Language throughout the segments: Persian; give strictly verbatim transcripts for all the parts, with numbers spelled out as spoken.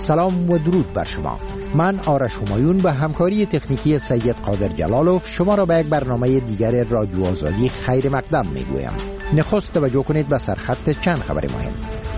سلام و درود بر شما. من آرش همایون به همکاری تکنیکی سید قادر جلالوف شما را به یک برنامه دیگر رادیو آزادی خیر مقدم میگویم. نخست توجه کنید به سرخط چند خبر مهم.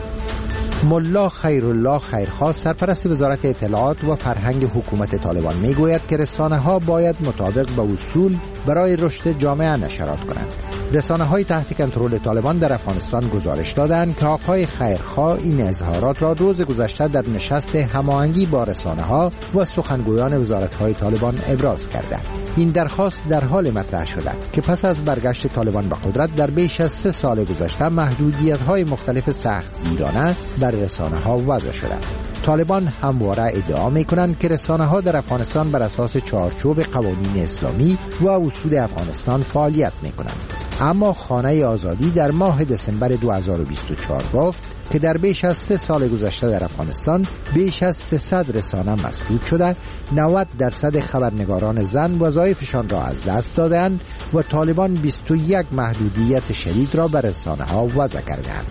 ملا خیرالله خیرخواه سرپرست وزارت اطلاعات و فرهنگ حکومت طالبان میگوید که رسانه ها باید مطابق با اصول برای رشد جامعه نشرات کنند. رسانه های تحت کنترل طالبان در افغانستان گزارش دادند که آقای خیرخواه این اظهارات را روز گذشته در نشست هماهنگی با رسانه ها و سخنگویان وزارت های طالبان ابراز کرده. این درخواست در حال مطرح شده که پس از برگشت طالبان به قدرت در بیش از سه سال گذشته محدودیت های مختلف سختگیرانه بر رسانه ها وضع شده. طالبان همواره ادعا می کنند که رسانه ها در افغانستان بر اساس چارچوب قوانین اسلامی و اصول افغانستان فعالیت می کنند. اما خانه آزادی در ماه دسامبر دو هزار و بیست و چهار گفت که در بیش از سه سال گذشته در افغانستان بیش از سیصد رسانه مسدود شده، نود درصد خبرنگاران زن وظایفشان را از دست دادند و طالبان بیست و یک محدودیت شدید را بر رسانه ها وضع کردند.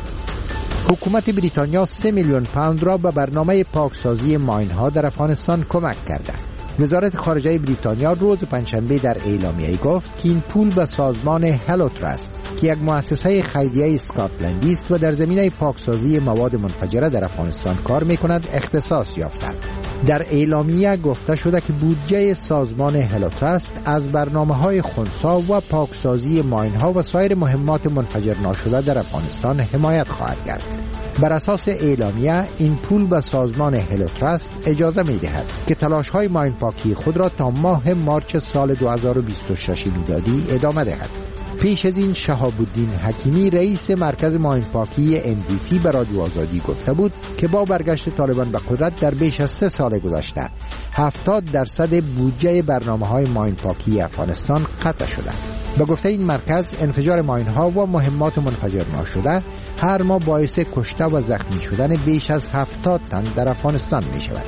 حکومت بریتانیا سه میلیون پوند را به برنامه پاکسازی ماین‌ها در افغانستان کمک کرده. وزارت خارجه بریتانیا روز پنجشنبه در اعلامیه گفت که این پول به سازمان هلو تراست که یک مؤسسه خیریه اسکاتلندی است و در زمینه پاکسازی مواد منفجره در افغانستان کار می‌کند اختصاص یافته. در اعلامیه گفته شده که بودجه سازمان هلو تراست از برنامه‌های خنثی و پاکسازی ماین‌ها و سایر مهمات منفجر ناشده در افغانستان حمایت خواهد کرد. بر اساس اعلامیه این پول به سازمان هلو تراست اجازه می‌دهد که تلاش‌های ماین پاکی خود را تا ماه مارچ سال دو هزار و بیست و شش میلادی ادامه دهد. پیش از این شهاب الدین حکیمی رئیس مرکز ماین پاکی ام دی سی به رادیو آزادی گفته بود که با برگشت طالبان به قدرت در بیش از سه سال گذشته هفتاد درصد بودجه برنامه‌های ماین پاکی افغانستان قطع شده. به گفته این مرکز انفجار ماین ها و مهمات منفجر ناشده هر ماه باعث کشته و زخمی شدن بیش از هفتاد تن در افغانستان می شود.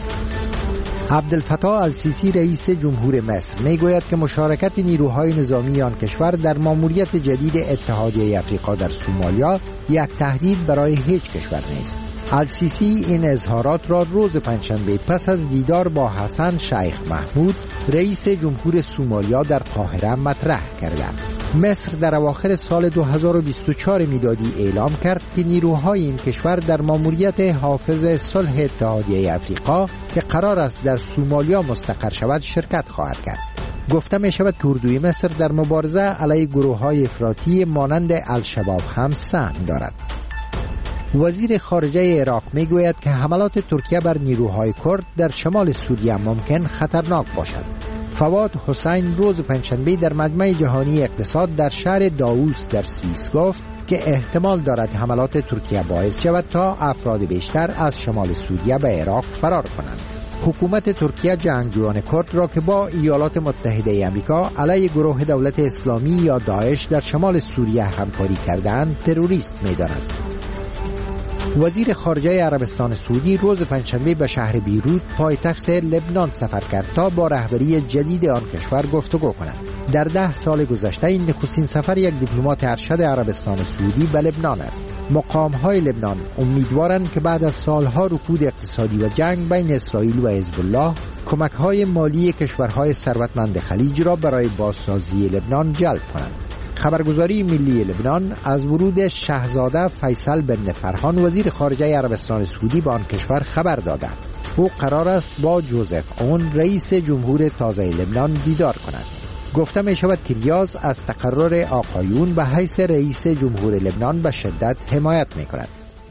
عبدالفتاح السیسی رئیس جمهور مصر میگوید که مشارکت نیروهای نظامی آن کشور در ماموریت جدید اتحادیه افریقا در سومالیا یک تهدید برای هیچ کشور نیست. السیسی این اظهارات را روز پنجشنبه پس از دیدار با حسن شیخ محمود رئیس جمهور سومالیا در قاهره مطرح کرده. مصر در اواخر سال دو هزار و بیست و چهار میلادی اعلام کرد که نیروهای این کشور در ماموریت حافظ صلح اتحادیه افریقا که قرار است در سومالیا مستقر شود شرکت خواهد کرد. گفته می شود که اردوی مصر در مبارزه علیه گروه‌های افراطی مانند الشباب هم سهم دارد. وزیر خارجه عراق می گوید که حملات ترکیه بر نیروهای کرد در شمال سوریه ممکن خطرناک باشد. فواد حسین روز پنجشنبه در مجمع جهانی اقتصاد در شهر داووس در سوئیس گفت که احتمال دارد حملات ترکیه باعث شود تا افراد بیشتر از شمال سوریه به عراق فرار کنند. حکومت ترکیه جنگجویان کرد را که با ایالات متحده آمریکا علیه گروه دولت اسلامی یا داعش در شمال سوریه همکاری کردند تروریست می‌داند. وزیر خارجه عربستان سعودی روز پنجشنبه به شهر بیروت پایتخت لبنان سفر کرد تا با رهبری جدید آن کشور گفتگو کند. در ده سال گذشته این نخستین سفر یک دیپلمات ارشد عربستان سعودی به لبنان است. مقام‌های لبنان امیدوارند که بعد از سالها رکود اقتصادی و جنگ بین اسرائیل و حزب الله کمک‌های مالی کشورهای ثروتمند خلیج را برای بازسازی لبنان جلب کنند. خبرگزاری ملی لبنان از ورود شاهزاده فیصل بن فرحان وزیر خارجه عربستان سعودی به آن کشور خبر داده. او قرار است با جوزف اون رئیس جمهور تازه لبنان دیدار کند. گفته می شود که ریاض از تقرر آقایون به حیث رئیس جمهور لبنان به شدت حمایت می کند.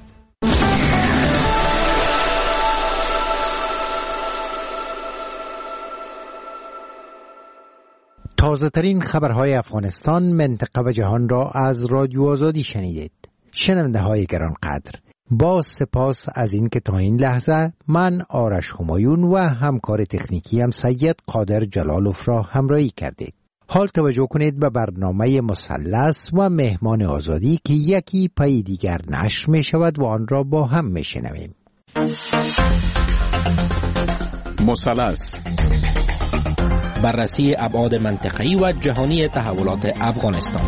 تازه ترین خبرهای افغانستان، منطقه و جهان را از رادیو آزادی شنیدید. شنونده های گرانقدر، با سپاس از این که تا این لحظه من آرش همایون و همکار تکنیکی هم سید قادر جلالوف را همراهی کردید. حال توجه کنید به برنامه مثلث و مهمان آزادی که یکی پای دیگر نشر می شود و آن را با هم می شنویم. مثلث، بررسی ابعاد منطقه‌ای و جهانی تحولات افغانستان.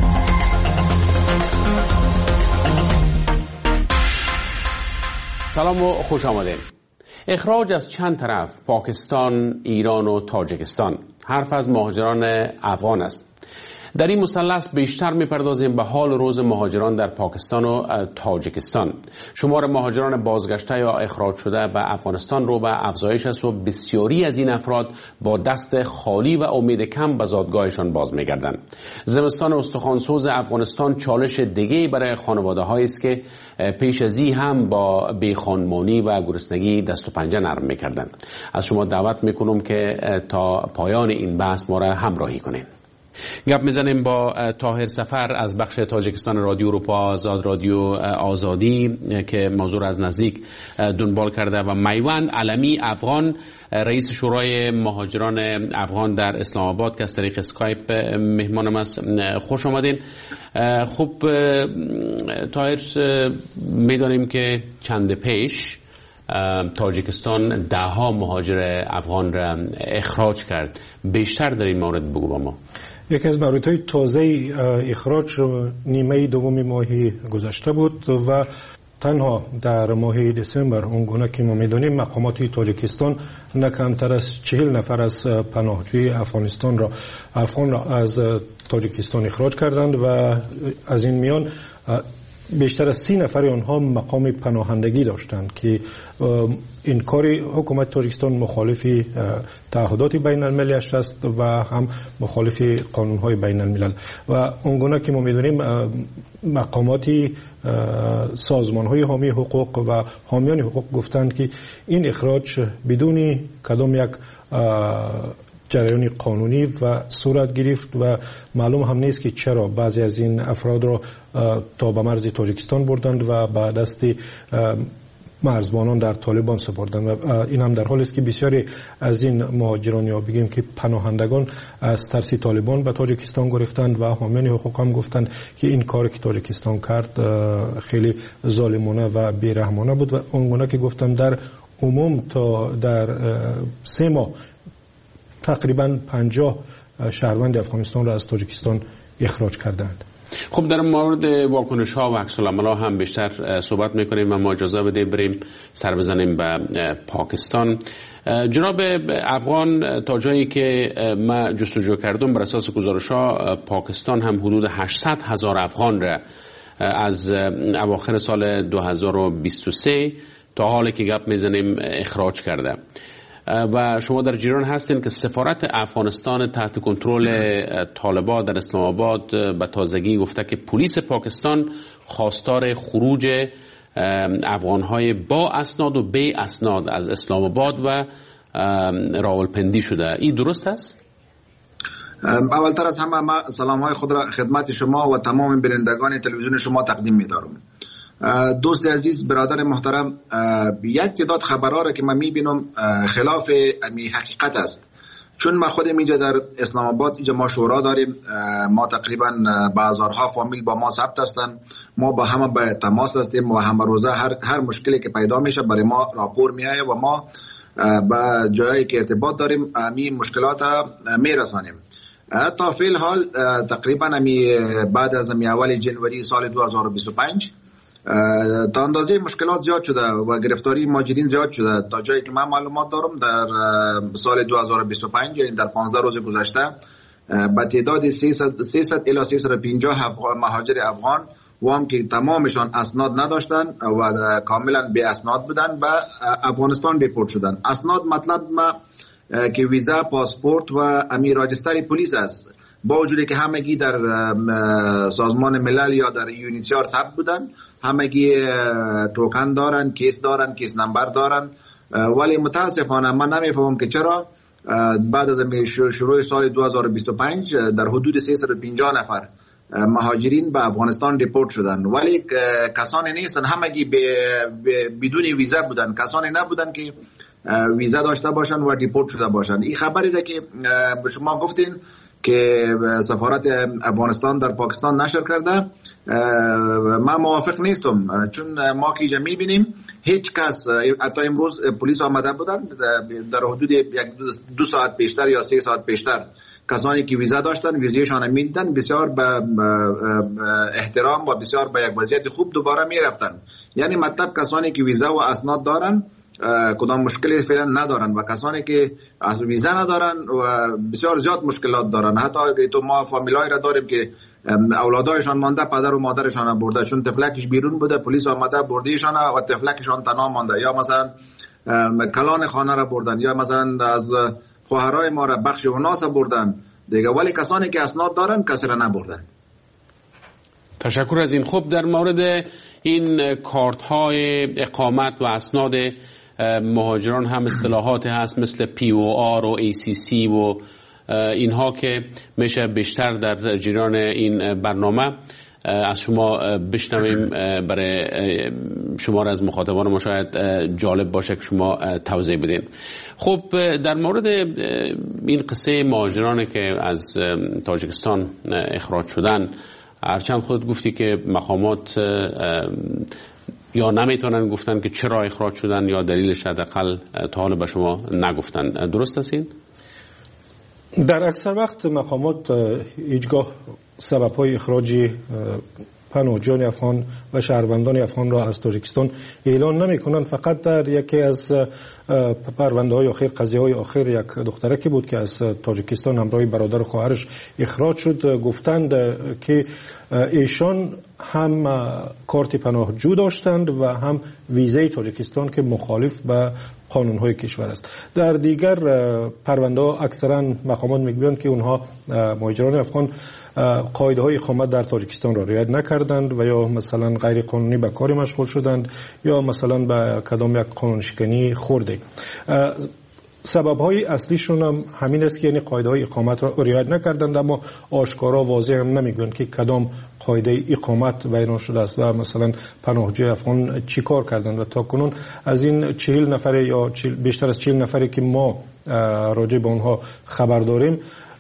سلام و خوش آمدید. اخراج از چند طرف، پاکستان، ایران و تاجیکستان. حرف از مهاجران افغان است. در این مثلث بیشتر میپردازیم به حال روز مهاجران در پاکستان و تاجیکستان. شمار مهاجران بازگشته یا اخراج شده به افغانستان رو به افزایش است و بسیاری از این افراد با دست خالی و امید کم به زادگاهشان باز میگردند. زمستان استخوانسوز افغانستان چالش دیگه برای خانواده‌هایی است که پیش از این هم با بیخانمانی و گرسنگی دست و پنجه نرم میکردند. از شما دعوت میکنم که تا پایان این بحث ما را همراهی کنید. گپ میزنیم با طاهر سفر از بخش تاجیکستان رادیو اروپا آزاد، رادیو آزادی، که موضوع از نزدیک دنبال کرده، و میوند علمی افغان، رئیس شورای مهاجران افغان در اسلام آباد، که از طریق اسکایپ مهمانم است. خوش آمدین. خب طاهر، میدانیم که چند پیش تاجیکستان ده ها مهاجر افغان را اخراج کرد. بیشتر در این مورد بگو با ما. یکی از موردهای تازه اخراج نیمه دوم ماه گذشته بود و تنها در ماه دسامبر اونگونه که ما میدونیم مقامات تاجیکستان نه کمتر از چهل نفر از پناهجوی افغانستان را افغان را از تاجیکستان اخراج کردند و از این میان بیشتر از سی نفر آنها مقام پناهندگی داشتند که این کاری حکومت تاجیکستان مخالف تعهدات بین المللی است و هم مخالف قانون‌های بین الملل و اونگونه که ما می‌دونیم مقامات سازمان‌های حامی حقوق و حامیان حقوق گفتند که این اخراج بدون کدام یک جریان قانونی و صورت گرفت و معلوم هم نیست که چرا بعضی از این افراد را تا به مرز تاجیکستان بردند و به دست مرزبانان در طالبان سپردند و این هم در حالی است که بسیاری از این مهاجران یا بگیم که پناهندگان از ترس طالبان به تاجیکستان گرفتند و حامیان حقوق هم گفتند که این کاری که تاجیکستان کرد خیلی ظالمانه و بیرحمانه بود و اونگونه که گفتند در عموم تا در سه ماه تقریبا پنجاه شهروند افغانستان را از تاجیکستان اخراج کردند. خب در مورد واکنش ها و عکس العمل ها هم بیشتر صحبت میکنیم و ما اجازه بده بریم سر بزنیم به پاکستان. جناب افغان، تا جایی که من جستجو کردم بر اساس گزارش ها، پاکستان هم حدود هشتصد هزار افغان را از اواخر سال دو هزار و بیست و سه تا حالی که گپ میزنیم اخراج کرده و شما در جریان هستین که سفارت افغانستان تحت کنترل طالبان در اسلام آباد به تازگی گفته که پلیس پاکستان خواستار خروج افغانهای با اسناد و بی اسناد از اسلام آباد و راولپندی شده. این درست است؟ اولتر از همه ما سلام های خود را خدمت شما و تمام بینندگان تلویزیون شما تقدیم می‌دارم. دوست عزیز، برادر محترم، یک تعداد خبرها را که من میبینم خلاف امی حقیقت است. چون ما خودم اینجا در اسلام آباد اینجا ما شورا داریم، ما تقریبا بازارها فامیل با ما ثبت هستند، ما با همه به تماس هستیم و همه روزه هر هر مشکلی که پیدا میشه برای ما راپور میایه و ما با جایی که ارتباط داریم امی مشکلات میرسانیم. تا فعل حال تقریبا امی بعد از امی اول جنوری سال دو هزار و بیست و پنج تا اندازه مشکلات زیاد شده و گرفتاری مهاجرین زیاد شده. تا جایی که من معلومات دارم در سال دو هزار و بیست و پنج یعنی در پانزده روز گذشته با تعداد سیصد الی سیصد و پنجاه مهاجر افغان و هم که تمامشان اسناد نداشتن و کاملا بی اسناد بودن به افغانستان دیپورت شدن. اسناد مطلب ما که ویزا، پاسپورت و امی راجستر پلیس است، با وجودی که همگی در سازمان ملل یا در یونیسیار ثبت بودن، همگی توکن دارن، کیس دارن، کیس نمبر دارن، ولی متاسفانه من نمیفهمم که چرا بعد از شروع سال دو هزار و بیست و پنج در حدود سیصد و پنجاه نفر مهاجرین به افغانستان دیپورت شدن، ولی کسانی نیستن، همگی بدون ویزا بودن، کسانی نبودن که ویزا داشته باشن و دیپورت شده باشن. این خبری را که به شما گفتین که سفارت افغانستان در پاکستان نشر کرده، من موافق نیستم، چون ما که اینجا میبینیم هیچ کس، حتی امروز پلیس آمده بودن در حدود یک دو ساعت پیشتر یا سه ساعت پیشتر، کسانی که ویزا داشتن ویزایشان میدیدن، بسیار به احترام و بسیار به یک وضعیت خوب دوباره میرفتن. یعنی مطلب کسانی که ویزا و اسناد دارن کدام مشکلی فعلا ندارن و کسانی که از ویزا ندارن و بسیار زیاد مشکلات دارن. حتی اگه تو ما فامیلای را داریم که اولادایشان مانده، پدر و مادرشان برده، چون تفلکش بیرون بوده پلیس آمده بردیشان و تفلکشان تنها مانده، یا مثلا کلان خانه را بردن، یا مثلا از خواهرای ما را بخش اوناس بردن دیگه، ولی کسانی که اسناد دارن کسی را نبردن. تشکر از این. خب در مورد این کارت های اقامت و اسناد مهاجران هم اصطلاحات هست مثل پی او آر و ای سی سی و اینها که میشه بیشتر در جریان این برنامه از شما بشنویم، برای شما از مخاطبان ما شاید جالب باشه که شما توضیح بدین. خب در مورد این قصه مهاجرانی که از تاجیکستان اخراج شدن، هرچند خود گفتی که مقامات یا نمیتونن گفتن که چرا اخراج شدن یا دلیلش حداقل تا حالا به شما نگفتن، درست است این؟ در اکثر وقت مقامات هیچگاه سبب‌های اخراج پناهجویان افغان و شهروندان افغان را از تاجیکستان اعلان نمی‌کنند. فقط در یکی از پرونده‌های آخر، قضیه‌های آخر، یک دختره که بود که از تاجیکستان همراه برادر و خواهرش اخراج شد، گفتند که ایشان هم کارت پناهجو داشتند و هم ویزای تاجیکستان که مخالف به قانون‌های کشور است. در دیگر پرونده‌ها اکثرا مقامات میگویند که اونها مهاجران افغان قاعده های اقامت در تاجیکستان را رعایت نکردند و یا مثلا غیر قانونی به کار مشغول شدند یا مثلا به کدام یک قانون شکنی خورده. سبب های اصلیشون هم همین است که یعنی قاعده های اقامت را رعایت نکردند، اما آشکارا واضح هم نمیگویند که کدام قاعده اقامت بیان شده است و مثلا پناهجوی افغان چیکار کردند. و تا کنون از این چهل نفر یا بیشتر از چهل نفری که ما راجع به اونها خبر داریم،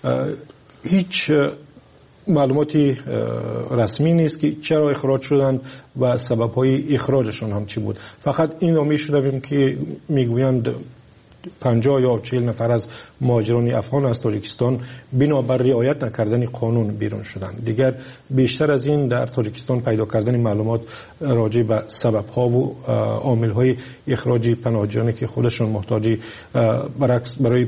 هیچ معلوماتی رسمی نیست که چرا اخراج شدند و سبب‌های اخراجشون هم چی بود. فقط این رو می‌شنویم که میگویند پنجاه یا چهل نفر از مهاجران افغان از تاجیکستان بنابر رعایت نکردن قانون بیرون شدند. دیگر بیشتر از این در تاجیکستان پیدا کردن معلومات راجع به سبب‌ها و عامل‌های اخراج پناهجویانی که خودشون محتاجی برعکس برای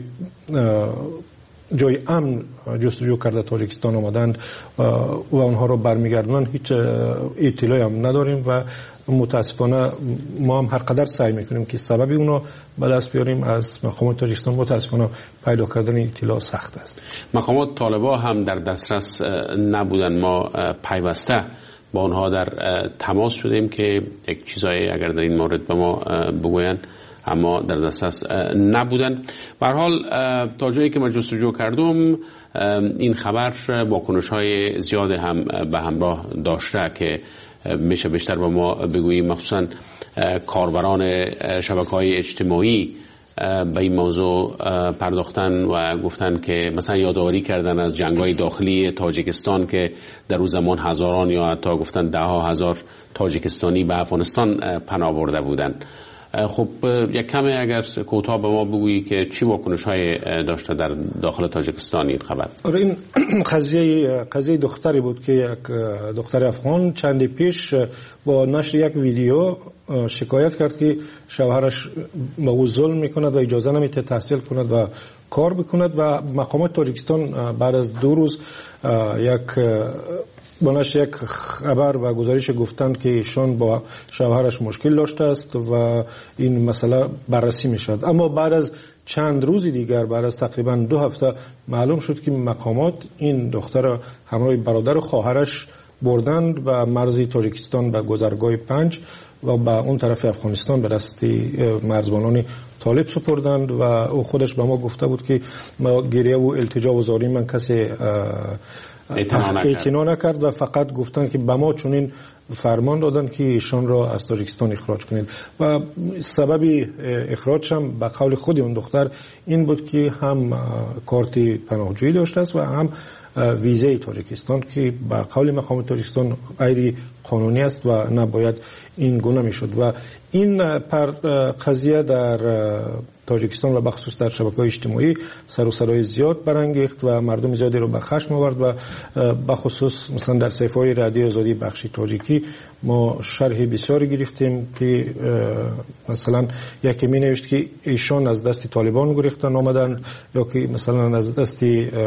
جای امن جستجو کرده تاجیکستان آمدند و آنها رو برمیگردونن هیچ اطلاعی هم نداریم و متاسفانه ما هم هر قدر سعی میکنیم که سببی اونا به دست بیاریم از مقامات تاجیکستان، متاسفانه پیدا کردن اطلاع سخت است. مقامات طالبا هم در دسترس نبودن، ما پیوسته با آنها در تماس شدیم که یک چیزایی اگر در این مورد به ما بگوین، اما در دسترس نبودن. به هر حال تا جایی که من جستجو کردم این خبر واکنش‌های زیاد هم به همراه داشته که میشه بیشتر به ما بگوییم، مخصوصا کاربران شبکه‌های اجتماعی به این موضوع پرداختن و گفتن که مثلا یادآوری کردن از جنگ‌های داخلی تاجیکستان که در اون زمان هزاران یا حتی گفتن ده ها هزار تاجیکستانی به افغانستان پناه برده بودند. خب یک کمی اگر کوتاه به ما بگویی که چی واکنش‌های داشته در داخل تاجیکستان این خبر؟ این قضیه قضیه دختری بود که یک دختر افغان چندی پیش با نشر یک ویدیو شکایت کرد که شوهرش به او ظلم میکند و اجازه نمیده تحصیل کند و کار بکند و مقامات تاجیکستان بعد از دو روز یک بنش یک خبر و گزارش گفتند که ایشان با شوهرش مشکل داشته است و این مسئله بررسی می شود. اما بعد از چند روز دیگر، بعد از تقریبا دو هفته معلوم شد که مقامات این دختر همراه برادر و خواهرش بردند و مرزی تاجیکستان به گذرگاه پنج و به اون طرف افغانستان به دست مرزبانان طالب سپردند و او خودش به ما گفته بود که ما گریه و التجا و زاری من کسی اعتنا نکرد و فقط گفتن که به ما چنین فرمان دادن که ایشان را از تاجیکستان اخراج کنید و سبب اخراج هم به قول خود اون دختر این بود که هم کارت پناهجویی داشته است و هم ویزه تاجیکستان که با قول مقام تاجیکستان غیر قانونی است و نباید این گونه میشد. و این پر قضیه در تاجیکستان و بخصوص در شبکه‌های اجتماعی سر و صدای زیاد برانگیخت و مردم زیادی رو به خشم آورد و بخصوص مثلا در صفحه‌های رادیو آزادی بخش تاجیکی ما شرح بسیاری گرفتیم که مثلا یکی می نوشت که ایشان از دست طالبان گریختن آمدن یا که مثلا از دست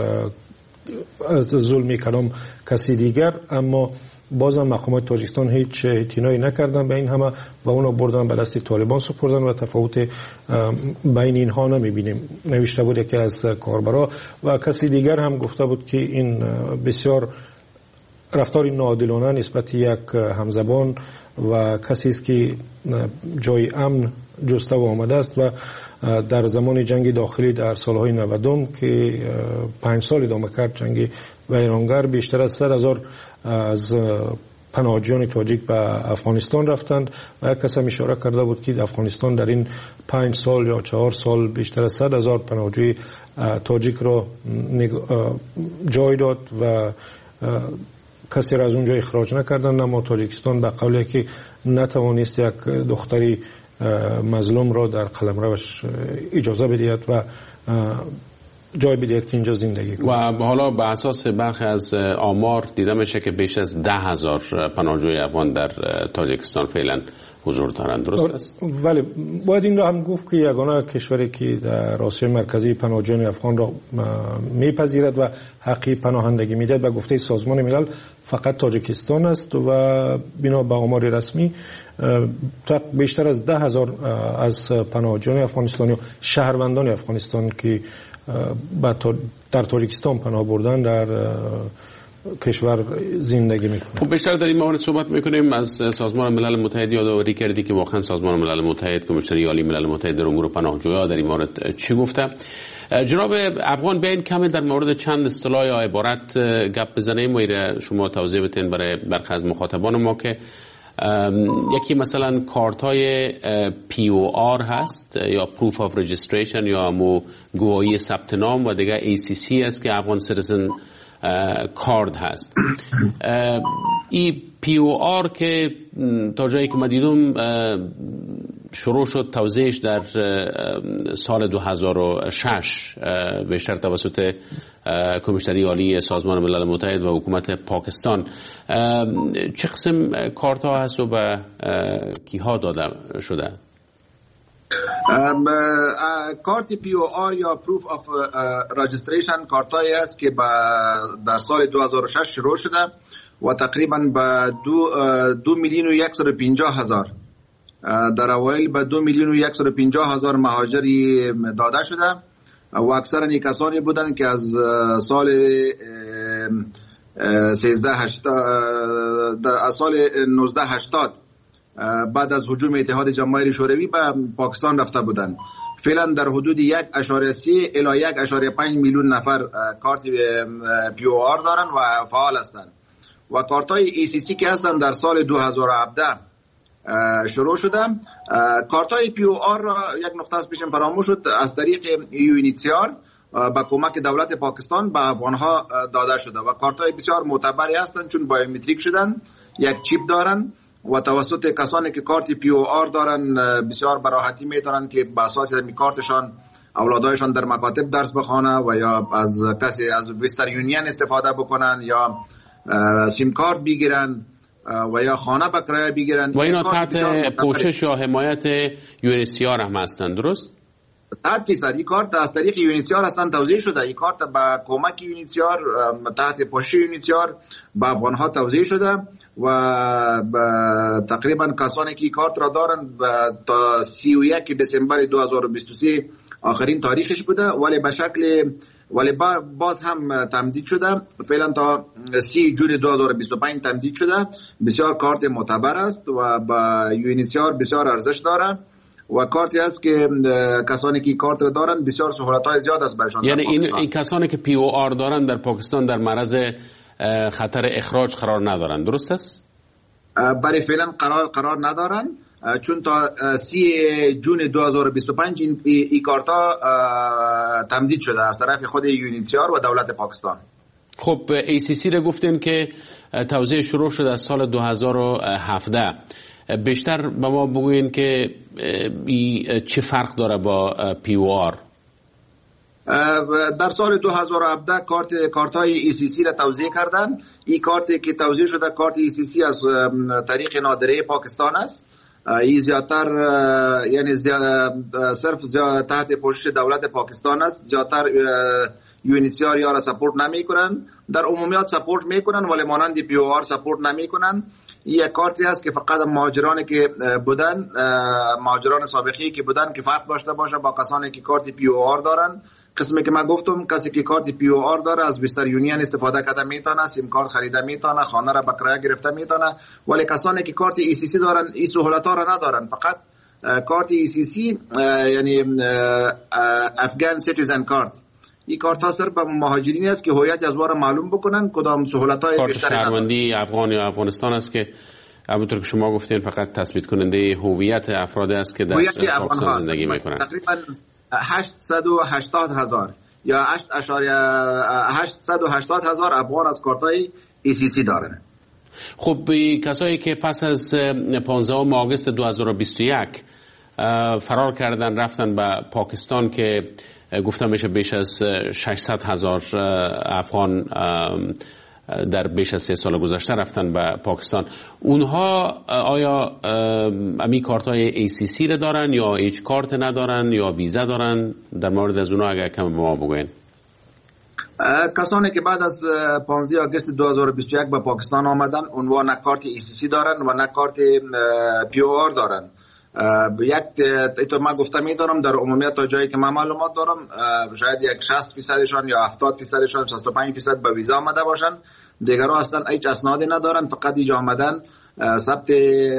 از ظلم کدام کسی دیگر، اما بازم مقامات تاجیکستان هیچ اعتنایی نکردن به این همه و اونو بردن به دست طالبان سپردن و تفاوت بین اینها نمیبینیم. نوشته بود که از کاربرا و کسی دیگر هم گفته بود که این بسیار رفتار ناعادلانه نسبت یک همزبان و کسی است که جای امن جسته و آمده است و در زمان جنگ داخلی در سالهای نودم که پنج سال ادامه کرد جنگ ویرانگر، بیشتر از صد هزار از پناهجویان تاجیک به افغانستان رفتند و یک کس هم اشاره کرده بود که افغانستان در این پنج سال یا چهار سال بیشتر از صد هزار پناهجوی تاجیک را جای داد و کسی را از اونجا اخراج نکردند. اما تاجیکستان به قولی که نتوانست یک دختری مظلوم را در قلمروش اجازه بدهد و جای بدهد که اینجا زندگی کنه. و حالا به اساس برخی از آمار دیده میشه که بیش از ده هزار پناهجوی افغان در تاجیکستان فعلا حضور دارند، درست است؟ ولی باید این را هم گفت که یگانه کشوری که در آسیای مرکزی پناهجویان افغان را میپذیرد و حقی پناهندگی میده به گفته سازمان ملل فقط تاجیکستان است و بنا به آمار رسمی بیشتر از ده هزار از پناهجویان افغانستانی و شهروندان افغانستان که در تاجیکستان پناه بردن در کشور زندگی میکنه. خب بیشتر در این مورد صحبت میکنیم. از سازمان ملل متحد یادآوری کردی که واقعا سازمان ملل متحد، کمیسیون عالی ملل متحد در امور پناهجویان در این مورد چی گفته؟ جناب افغان بیاین کمی در مورد چند اصطلاح یا عبارت گپ بزنیم و شما توضیح بدین برای برخی از مخاطبان ما که یکی مثلا کارت های پی او آر هست یا Proof of Registration یا همو گواهی ثبت نام و دیگه ای سی سی است که افغان سیتیزن کارد هست. ای پی او آر که تا جایی که ما دیدم شروع شد توزیعش در سال دو هزار و شش بیشتر توسط کمیسیون عالی سازمان ملل متحد و حکومت پاکستان. چه قسم کارت ها هست و به کیها داده شده؟ کارت پی او آر یا پروف آف رجستریشن کارت هایی است که در سال دو هزار و شش شروع شده و تقریبا به دو, دو میلیون و یکصد و پنجاه هزار در اوایل به دو میلیون و یکصد و پنجاه هزار مهاجری داده شده و اکثرا کسانی بودند که از سال سیزده هشتاد از سال نوزده هشتاد بعد از هجوم اتحاد جماهیر شوروی به پاکستان رفته بودند. فعلا در حدود یک اشاره سی الی یک اشاره پنج میلیون نفر کارت پی او آر دارن و فعال هستند و کارت های ای سی سی که هستن در سال دو هزار و هفده شروع شده. کارت های پی او آر را یک نقطه از پیشم فراموش شد از طریق یونیسیار با کمک دولت پاکستان به افغانها داده شده و کارت های بسیار معتبری هستند چون بایومتریک شدن، یک چیپ دارن و توسط کسانی که کارت پی او آر دارن بسیار براحتی میتونن که با اساس می کارتشان اولادایشان در مکاتب درس بخوانه و یا از کسی از وستر یونین استفاده بکنن یا سیم کارت بگیرن و یا خانه به کرایه بگیرن و اینا تحت پوشش یا حمایت یو ان سی آر هم هستن، درست؟ صد فیصد این کارت از طریق یو ان سی آر هستن توزیع شده. این کارت با کمک یو ان سی آر تحت پوشش یو ان سی آر به افغانها توزیع شده و تقریبا کسانی که کارت را دارند تا سی و یک دسامبر دو هزار و بیست و سه آخرین تاریخش بوده ولی به شکل ولی باز هم تمدید شده. فعلا تا سی جون دو هزار و بیست و پنج تمدید شده. بسیار کارت معتبر است و با یو ان سی آر بسیار ارزش داره و کارتی است که کسانی که کارت را دارند بسیار سهولت‌های زیاد است برشان. یعنی این, این کسانی که پی او آر دارند در پاکستان در معرض خطر اخراج قرار ندارند، درست است؟ برای فعلا قرار قرار ندارند چون تا سی جون دو هزار و بیست و پنج این, این کارتا تمدید شده از طرف خود یو ان سی آر و دولت پاکستان. خب ای سی سی را گفتین که توزیع شروع شد از سال دو هزار و هفده. بیشتر به ما بگوین که چه فرق داره با پی او آر؟ در سال دو هزار و هفده کارت کارت های ای سی سی را توزیع کردن. این کارتی که توزیع شده کارت ای سی سی از طریق نادره پاکستان است. این زیادتر یعنی صرف تحت پوشش دولت پاکستان است. زیادتر یونیسیار یا را سپورت نمی کنن. در عمومیات سپورت می کنن ولی مانند پی او آر سپورت نمی کنن. این یک کارتی است که فقط مهاجرانی که بودن، مهاجران سابقی که بودن که فرق داشته باشه با کسانی که کارت پی او آر دارن. قسمی که من گفتم کسی که کارت پی او آر داره از وسترن یونین استفاده کرده میتونه، سیم کارت خریده میتونه، خانه را به کرایه گرفته میتونه. ولی کسانی که کارت ای سی سی دارن این سهولت ها را ندارن. فقط کارت ای سی سی یعنی افغان سیتیزن کارت، این کارت ها صرف به مهاجرین است که هویت از وارا معلوم بکنن کدام سهولت های بیشتری ندارن. شهروندی افغان یا افغانستان است که همونطور که شما گفتین فقط تثبیت کننده هویت افراد است که در پاکستان زندگی میکنن. تقریبا هشتصد و هشتاد هزار یا هشتصد و هشتاد هزار افغان از کارتای ای سی سی دارن. خب کسایی که پس از پانزدهم آگوست دو هزار و بیست و یک فرار کردن رفتن به پاکستان که گفتم میشه بیش از ششصد هزار افغان در بیش از سه سال گذشته رفتن به پاکستان، اونها آیا امی کارت های ای سی سی را دارن یا هیچ کارت ندارن یا ویزا دارن؟ در مورد از اونها اگر کم به ما بگوین. کسانی که بعد از پانزدهم آگوست دو هزار و بیست و یک به پاکستان آمدن اونها نه کارت ای سی سی دارن و نه کارت پی او آر دارن. یک ایتو من گفتم میدارم در عمومیت تا جایی که من معلومات دارم شاید یک شصت فیصدشان یا هفتاد فیصدشان شصت و پنج فیصد به ویزا آمده باشن. دیگرها اصلا هیچ اسنادی ندارن، فقط اینجا آمدن ثبت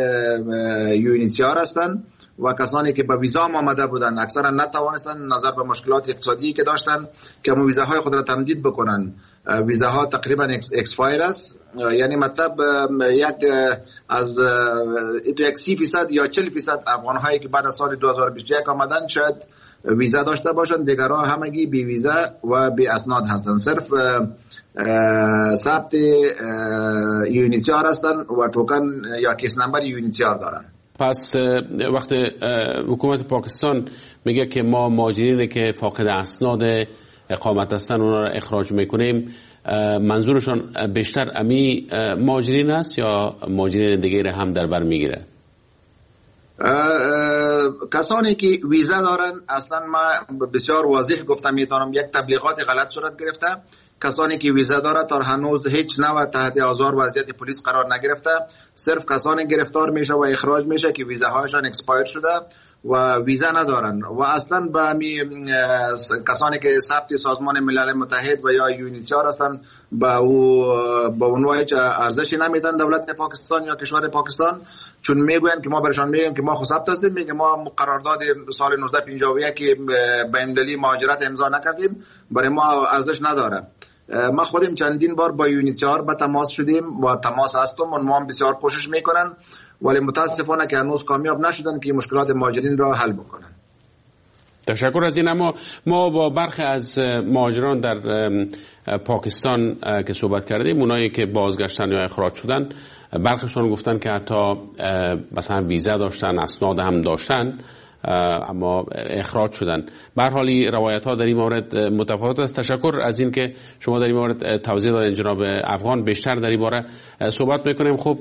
یونیسیار هستن و کسانی که به ویزا آمده بودن اکثرا نتوانستن نظر به مشکلات اقتصادی که داشتن که مو ویزاهای خود را تمدید بکنن. ویزاها تقریبا اکسپایر است، یعنی مطلب یک از ایتو یک سی فیصد یا چهل فیصد افغان‌هایی که بعد از سال دو هزار و بیست و یک آمدن شاید ویزا داشته باشن، دیگرها همگی بی ویزا و بی اسناد هستن، صرف ثبت یونیسیار هستن و توکن یا کیس نمبر یونیسیار دارن. پس وقت حکومت پاکستان میگه که ما مهاجرینی که فاقد اسناد اقامت هستن اونا را اخراج میکنیم، منظورشون بیشتر امی مهاجرین است یا مهاجرین دیگه هم در بر میگیره؟ کسانی که ویزا دارن اصلا ما بسیار واضح گفتم میتونم یک تبلیغات غلط صورت گرفته. کسانی که ویزا داره تا هنوز هیچ نوع تحت آزار وضعیت پلیس قرار نگرفته. صرف کسانی گرفتار میشه و اخراج میشه که ویزاهایشان اکسپایر شده و ویزا ندارن و اصلا با کسانی که ثبت سازمان ملل متحد و یا یونیسیار هستن با او با اونها هیچ ارزشی نمیدن دولت پاکستان یا کشور پاکستان، چون میگوین که ما برشان میگیم که ما خود ثبت هستیم، میگه ما قرارداد سال نوزده پنجاه و یک که بین‌المللی مهاجرت امضا نکردیم، برای ما ارزش نداره. ما خودم چندین بار با یونیسیار به تماس شدیم و تماس هستم و ما بسیار کوشش میکنن ولی متاسفانه که هنوز کامیاب نشدن که مشکلات مهاجرین را حل بکنن. تشکر از این. اما ما با برخی از مهاجران در پاکستان که صحبت کردیم، اونایی که بازگشتن یا اخراج شدن، برخیشون گفتن که حتی مثلا ویزا داشتن، اسناد هم داشتن اما اخراج شدن. به هر حال روایت ها در این مورد متفاوت است. تشکر از این که شما در این مورد توضیح دادین جناب افغان. بیشتر در این باره صحبت میکنیم. خب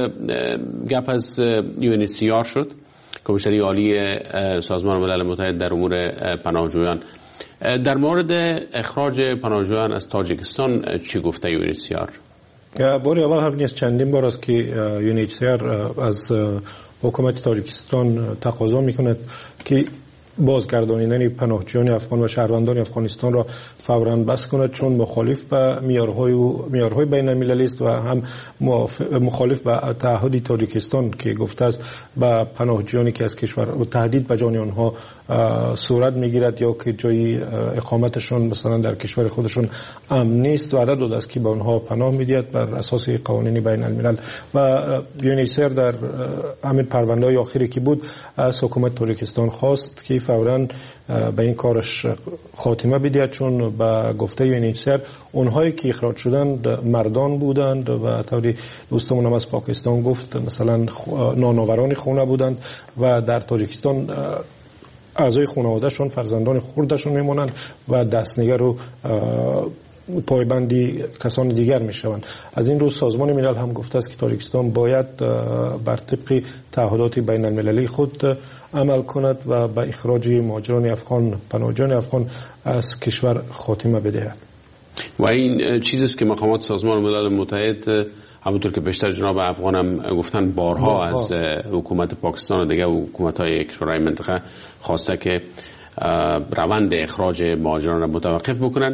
گپ از یونیسیار شد، کمیشنری عالی سازمان ملل متحد در امور پناهجویان. در مورد اخراج پناهجویان از تاجیکستان چی گفته یونیسیار؟ باری اول هم نیست چندین بار است که یونیسیار از حکومت تاجیکستان تقاضا میکند که بازگردانیدن پناهجویان افغان و شهروندان افغانستان را فوراً بس کند، چون مخالف به معیارهای معیارهای بین المللی است و هم مخالف به تعهد تاجیکستان که گفته است به پناهجویانی که از کشور و تهدید به جان آنها صورت میگیرد یا که جای اقامتشان مثلا در کشور خودشون امن نیست وعده داده است که به آنها پناه میدهد بر اساس قوانین بین الملل. و یونیسر در همین پرونده‌های آخری که بود از حکومت تاجیکستان خواست که فوراً به این کارش خاتمه بده، چون به گفته یونیسر اونهایی که اخراج شدند مردان بودند و طوری دوستمون هم از پاکستان گفت مثلا نانآوران خونه بودند و در تاجیکستان اعضای خانوادهشون فرزندان خوردشون میمونند و دستنگر و پایبندی کسان دیگر میشوند. از این روز سازمان ملل هم گفته است که تاجیکستان باید بر طبق تعهدات بین المللی خود عمل کند و به اخراج مهاجران افغان، پناهجویان افغان از کشور خاتمه بدهد. و این چیزی است که مقامات سازمان ملل متحد همونطور که بیشتر جناب افغان هم گفتن بارها, بارها. از حکومت پاکستان و دیگه حکومت‌های کشورهای منطقه خواسته که روند اخراج مهاجران را متوقف بکنن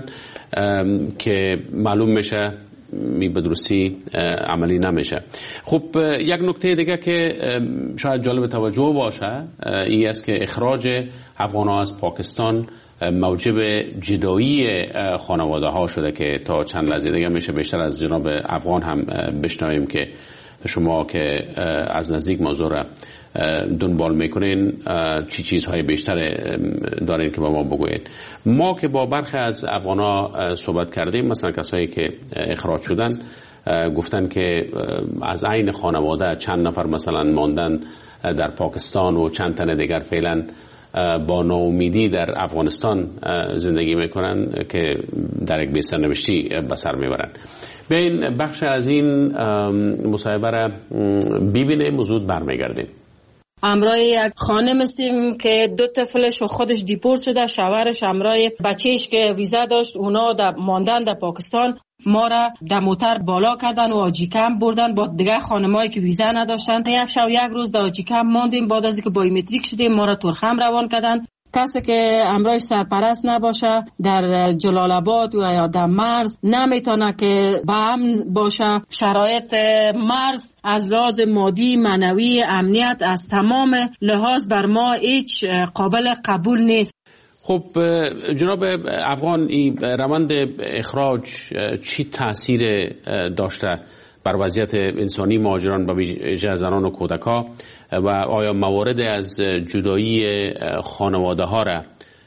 که معلوم میشه می به درستی عملی نمیشه. خب یک نکته دیگه که شاید جالب توجه باشه این است که اخراج افغان‌ها از پاکستان موجب جدایی خانواده ها شده که تا چند لحظه دیگه میشه بیشتر از جناب افغان هم بشنویم که شما که از نزدیک موضوع را دنبال میکنین چی چیزهای بیشتر دارین که با ما بگویید. ما که با برخی از افغان‌ها صحبت کردیم، مثلا کسایی که اخراج شدن گفتن که از عین خانواده چند نفر مثلا ماندن در پاکستان و چند تن دیگر فعلا با ناامیدی در افغانستان زندگی میکنن که در یک بی‌سرنوشتی به سر میبرن. بیاین بخش از این مصاحبه را ببینیم و زود برمیگردیم. همراه یک خانم هستیم که دو طفلش و خودش دیپورت شده، شوهرش همراه بچهش که ویزا داشت اونا در ماندن در پاکستان. ما را در موتر بالا کردن و آجی کم بردن با دیگه خانمایی که ویزا نداشتن. یک شب یک روز در آجی کم ماندیم. بعد از اینکه بایومتریک شدیم ما را ترخم روان کردن. کسی که همراهش سرپرست نباشه در جلال آباد و یا در مرز نمیتونه که با امن باشه. شرایط مرز از لحاظ مادی، معنوی، امنیت از تمام لحاظ بر ما هیچ قابل قبول نیست. خب جناب افغان، این روند اخراج چی تاثیر داشته بر وضعیت انسانی مهاجران به ویژه زنان و کودک‌ها و آیا موارد از جدایی خانواده ها را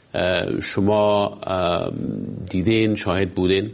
شما دیدین، شاهد بودین؟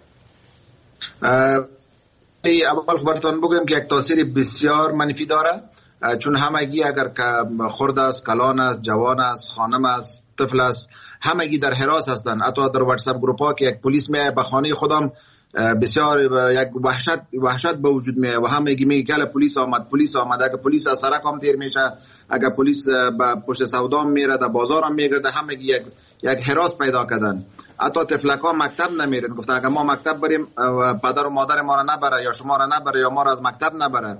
اول خبرتان بگم که یک تاثیر بسیار منفی داره، چون همگی اگر که خرد است، کلان است، جوان است، خانم است، طفل است، همگی در حراس هستن. حتی در واتساپ گروپ ها که یک پلیس میاد به خانه خودم بسیار یک وحشت وحشت به وجود میاد و همگی میگه که پلیس آمد پلیس آمد. اگر پلیس از سرک هم تیر میشه، اگر پلیس به پشت سودا میره، در بازار هم میگرده، همگی یک یک حراس پیدا کردن. حتی طفلکا مکتب نمیرن. گفتن اگر ما مکتب بریم پدر و مادر ما را نبره یا شما را نبره یا ما را از مکتب نبره.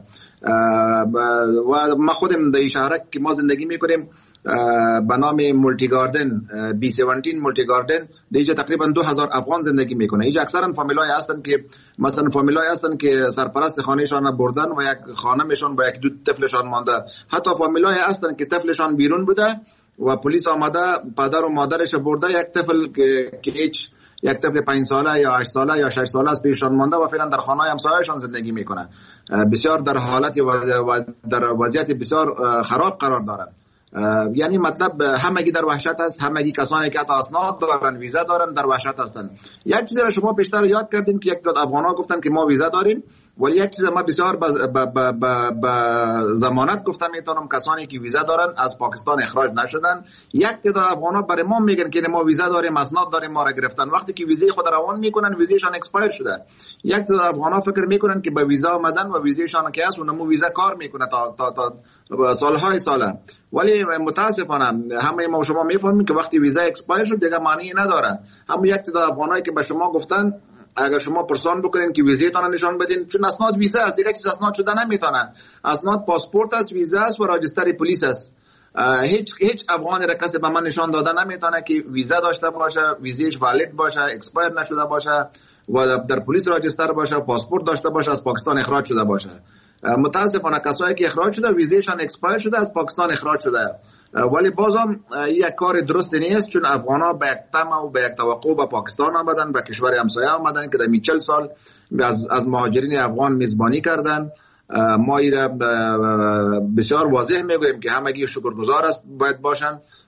و ما خودم در این شهر که ما زندگی میکنیم به نام مولتی گاردن، بی هفده مولتی گاردن، دیجا تقریبا دو هزار افغان زندگی میکنه. اینجا اکثرا فامیلای هستن که مثلا فامیلای هستن که سرپرست خانهشان بردن و یک خانمشان با یک دو طفلشان مانده. حتی فامیلای هستن که طفلشان بیرون بوده و پلیس آمده پدر و مادرش برده، یک طفل که هیچ یک طفل پنج ساله یا هشت ساله یا شش ساله از پیششان مانده و فعلا در خانه همسایه‌شان زندگی میکنه. بسیار در حالت و در وضعیت بسیار خراب قرار دارن. یعنی مطلب همگی در وحشت است. همگی کسانی که حتی اسناد دارن، ویزا دارن، در وحشت هستند. یک چیز را شما بیشتر یاد کردین که یک داد افغانا گفتن که ما ویزا داریم، ولی یک چیز ما بسیار با ضمانت گفتم میتونم کسانی که ویزا دارن از پاکستان اخراج نشدن. یک تعداد افغانا برای ما میگن که ما ویزا داریم، اسناد داریم، ما را گرفتن. وقتی که ویزای خود روان میکنن ویزایشان اکسپایر شده. یک تعداد افغانا فکر میکنن که با ویزا آمدن و ویزایشان که هست اونمو ویزا کار میکنه تا تا تا سالهای ساله. ولی متاسفانه همه ما شما میفهمیم که وقتی ویزا اکسپایر شد دیگه معنی نداره. هم یک تعداد افغانایی که به شما گفتن اگر شما پرسان بکنین که ویزایتان نشان بدین، چون اسناد ویزا است، دیگه چیز اسناد شده نمیتونه. اسناد پاسپورت است، ویزا است و راجستر پلیس است. هیچ هیچ افغانی را کسی به من نشان داده نمیتونه که ویزا داشته باشه، ویزایش والید باشه، اکسپایر نشده باشه و در پلیس راجستر باشه، پاسپورت داشته باشه، از پاکستان اخراج شده باشه. متاسفانه کسایی که اخراج شده ویزایشان اکسپایر شده، از پاکستان اخراج شده. ولی بازم یک کار درست نیست، چون افغان‌ها به یک طمع و به یک توقع به پاکستان آمدن، به کشور همسایه آمدن که در چهل سال از از مهاجرین افغان میزبانی کردن. ما ایره بسیار واضح میگوییم که همگی شکرگزار است باید باشن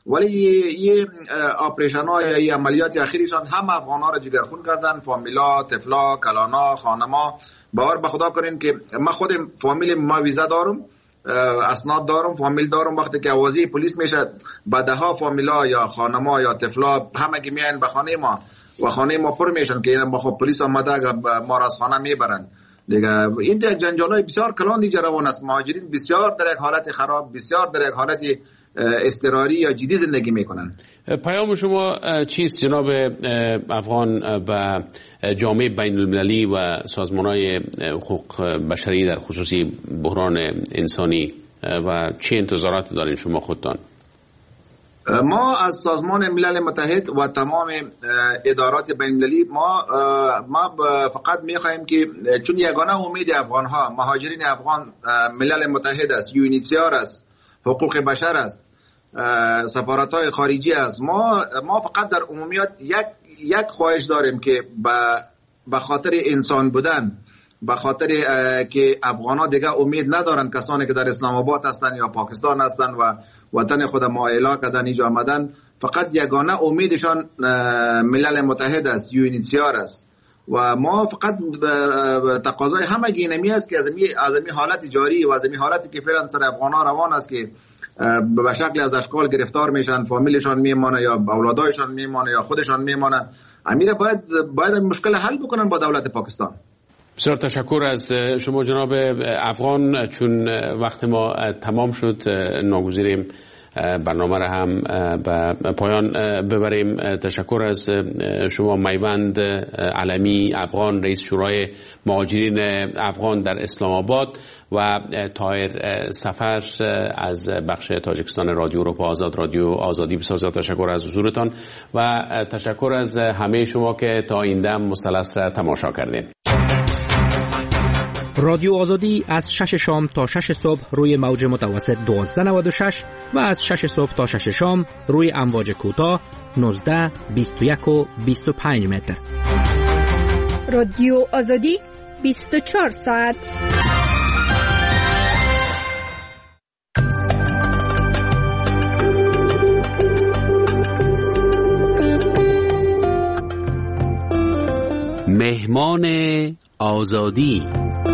ولی یه آپریشن ها یا یه عملیات اخیرشان هم افغان ها را جگرخون کردن، فامیلا، طفلا، کلانا، خانما. باور به خدا کنین که من خود فامیل ما ویزا دارم، اسناد دارم، فامیل دارم. وقتی که آوازی پلیس میشه بعدها ها فامیلا یا خانما یا طفلا همه که میان به خانه ما و خانه ما پر میشن که اینا با خود پلیس آمده ما را از خانه میبرن دیگه. این جنجالای بسیار کلان دیگه روان است. مهاجرین بسیار در یک حالت خراب، بسیار در یک حالت اضطراری یا جدی زندگی میکنن. پیام شما چیست جناب افغان و جامعه بین المللی و سازمان‌های حقوق بشری در خصوصی بحران انسانی و چه انتظاراتی دارین شما خودتان؟ ما از سازمان ملل متحد و تمام ادارات بین المللی ما ما فقط میخواهیم که چون یگانه امید افغان ها مهاجرین افغان ملل متحد است، یو ان اچ سی آر است، حقوق بشر است، سفارت های خارجی است. ما ما فقط در عمومیات یک یک خواهش داریم که به خاطر انسان بودن، به خاطر که افغان ها دیگه امید ندارن، کسانی که در اسلام آباد هستن یا پاکستان هستن و وطن خود ما اعلا کردن اینجا آمدن، فقط یگانه امیدشان ملل متحد است، یو ان اچ سی آر است. و ما فقط تقاضای همه گینمی است که از این حالت جاری و از این حالتی که فعلا سر افغان ها روان است که به شکل از اشکال گرفتار میشن، فامیلشان میمانه یا اولادایشان میمانه یا خودشان میمانه، امیر باید باید مشکل حل بکنن با دولت پاکستان. بسیار تشکر از شما جناب افغان. چون وقت ما تمام شد ناگزیریم برنامه را هم به پایان ببریم. تشکر از شما میوند علمی افغان، رئیس شورای مهاجرین افغان در اسلام آباد، و طاهر سفر از بخش تاجیکستان رادیو اروپا آزاد، رادیو آزادی. بسیار تشکر از حضورتان و تشکر از همه شما که تا این دم مثلث را تماشا کردین. رادیو آزادی از شش شام تا شش صبح روی موج متوسط دوازده نود و شش و از شش صبح تا شش شام روی امواج کوتاه نوزده، بیست و یک و بیست و پنج متر. رادیو آزادی بیست و چهار ساعت. مهمان آزادی.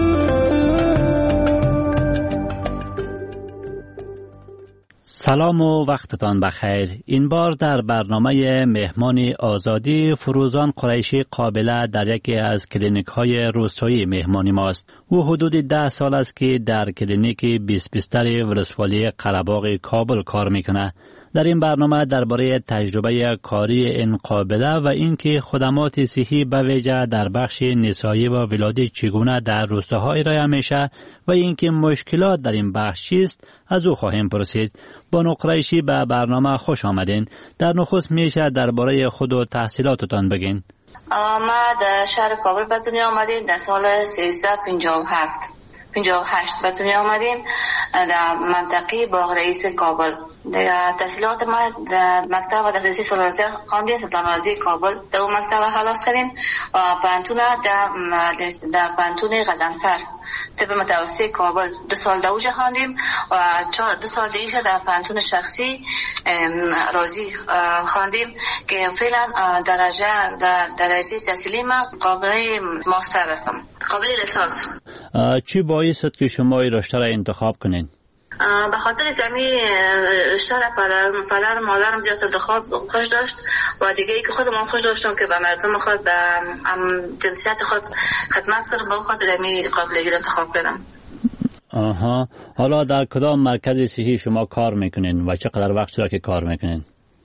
سلام و وقتتان بخیر. این بار در برنامه مهمان آزادی فروزان قریشی قابله در یکی از کلینیک های روستایی مهمانی ماست. او حدود ده سال است که در کلینیک بیست بیستر ولسوالی قره‌باغ کابل کار میکنه. در این برنامه درباره تجربه کاری این قابله و اینکه خدمات صحی به ویژه در بخش نسایی و ولادت چگونه در روستاها ارائه میشه و اینکه مشکلات در این بخش چیست از او خواهیم پرسید. بانو قریشی به برنامه خوش آمدین. در نخست میشه درباره خود و تحصیلاتتان بگین. ما در شهر کابل به دنیا آمدیم در سال سیزده پنجاه و هفت پنجاه و هشت به دنیا آمدیم در منطقه باغ رئیس کابل. در تحصیلات ما در مکتب و دسترسی سالارزی خواندیم، سلطنوازی کابل در اون مکتب خلاص کردیم و پانتون در در پانتون غزنفر طب متوسط کابل دو سال دوجه خواندیم و چهار دو سال دیگه در پانتون شخصی رازی خواندیم که فعلا درجه در درجه تحصیلی ما قابل ماستر هستم، قابل لیسانس. چی باعث شد که شما این رشته را انتخاب کنین؟ به خاطر کمی رشته را پدر پدر مادرم زیاد انتخاب خوش داشت و دیگه ای که خودم خوش داشتم که به مردم خود به جنسیت خود خدمت کنم، به خاطر کمی قابلیت انتخاب کردم. آها. حالا در کدام مرکز صحی شما کار میکنین و چقدر وقت را که کار میکنین؟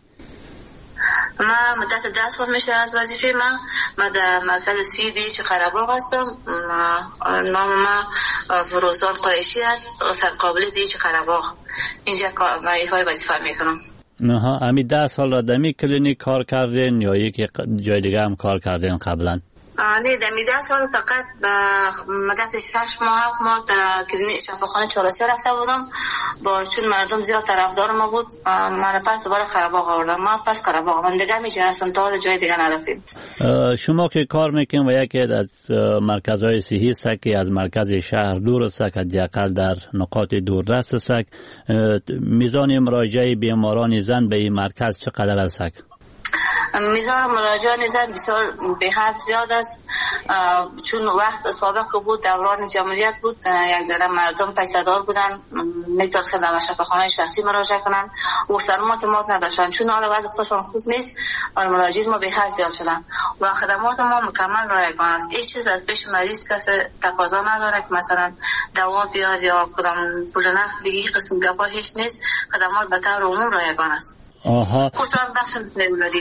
ما مدت ده سال میشه از وظیفه من ما در مرکز سی دی چه قره‌باغ هستم. نام ما فروزان قریشی است و سرقابل دی چه قره‌باغ. اینجا ایفای وظیفه میکنم. نه امی ده سال را دمی کلینیک کار کردین یا یک جای دیگه هم کار کردین قبلا؟ نه در میده سال فقط به مدت شش ماه هفت ماه در کلینیک شفاخانه چالسی رفته بودم با چون مردم زیاد طرفدار ما بود من پس دوباره قره‌باغ آوردم ما پس قره‌باغ من دیگه میشه هستم تا جای دیگه نرفتیم. شما که کار میکنین و یکی از مرکزهای صحی است که از مرکز شهر دور است که حداقل در نقاط دوردست است میزان مراجعه بیماران زن به این مرکز چقدر است؟ میزان مراجعان زن بسیار به حد زیاد است چون وقت سابق بود دوران جمهوریت بود یک ذره مردم پیسه‌دار بودن میتونستن در شفاخانه شخصی مراجعه کنن و خدمات ما نداشتن چون حالا وضع اقتصادشون خوب نیست و مراجعین ما به حد زیاد شدن و خدمات ما مکمل رایگان است هیچ چیز از پیش مریض کسی تقاضا نداره که مثلا دوا بیار یا کدام پول نقد بگی قسم گپا هیچ نیست خدمات به طور عموم رایگان است. آها خصوصا بخش نوزادی.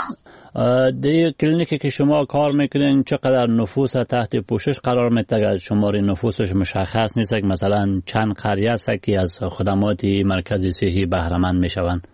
در کلینیکی که شما کار میکنین چقدر نفوس تحت پوشش قرار میده؟ شمار نفوسش مشخص نیست که مثلا چند قریه است که از خدمات مرکز صحی بهره مند میشوند؟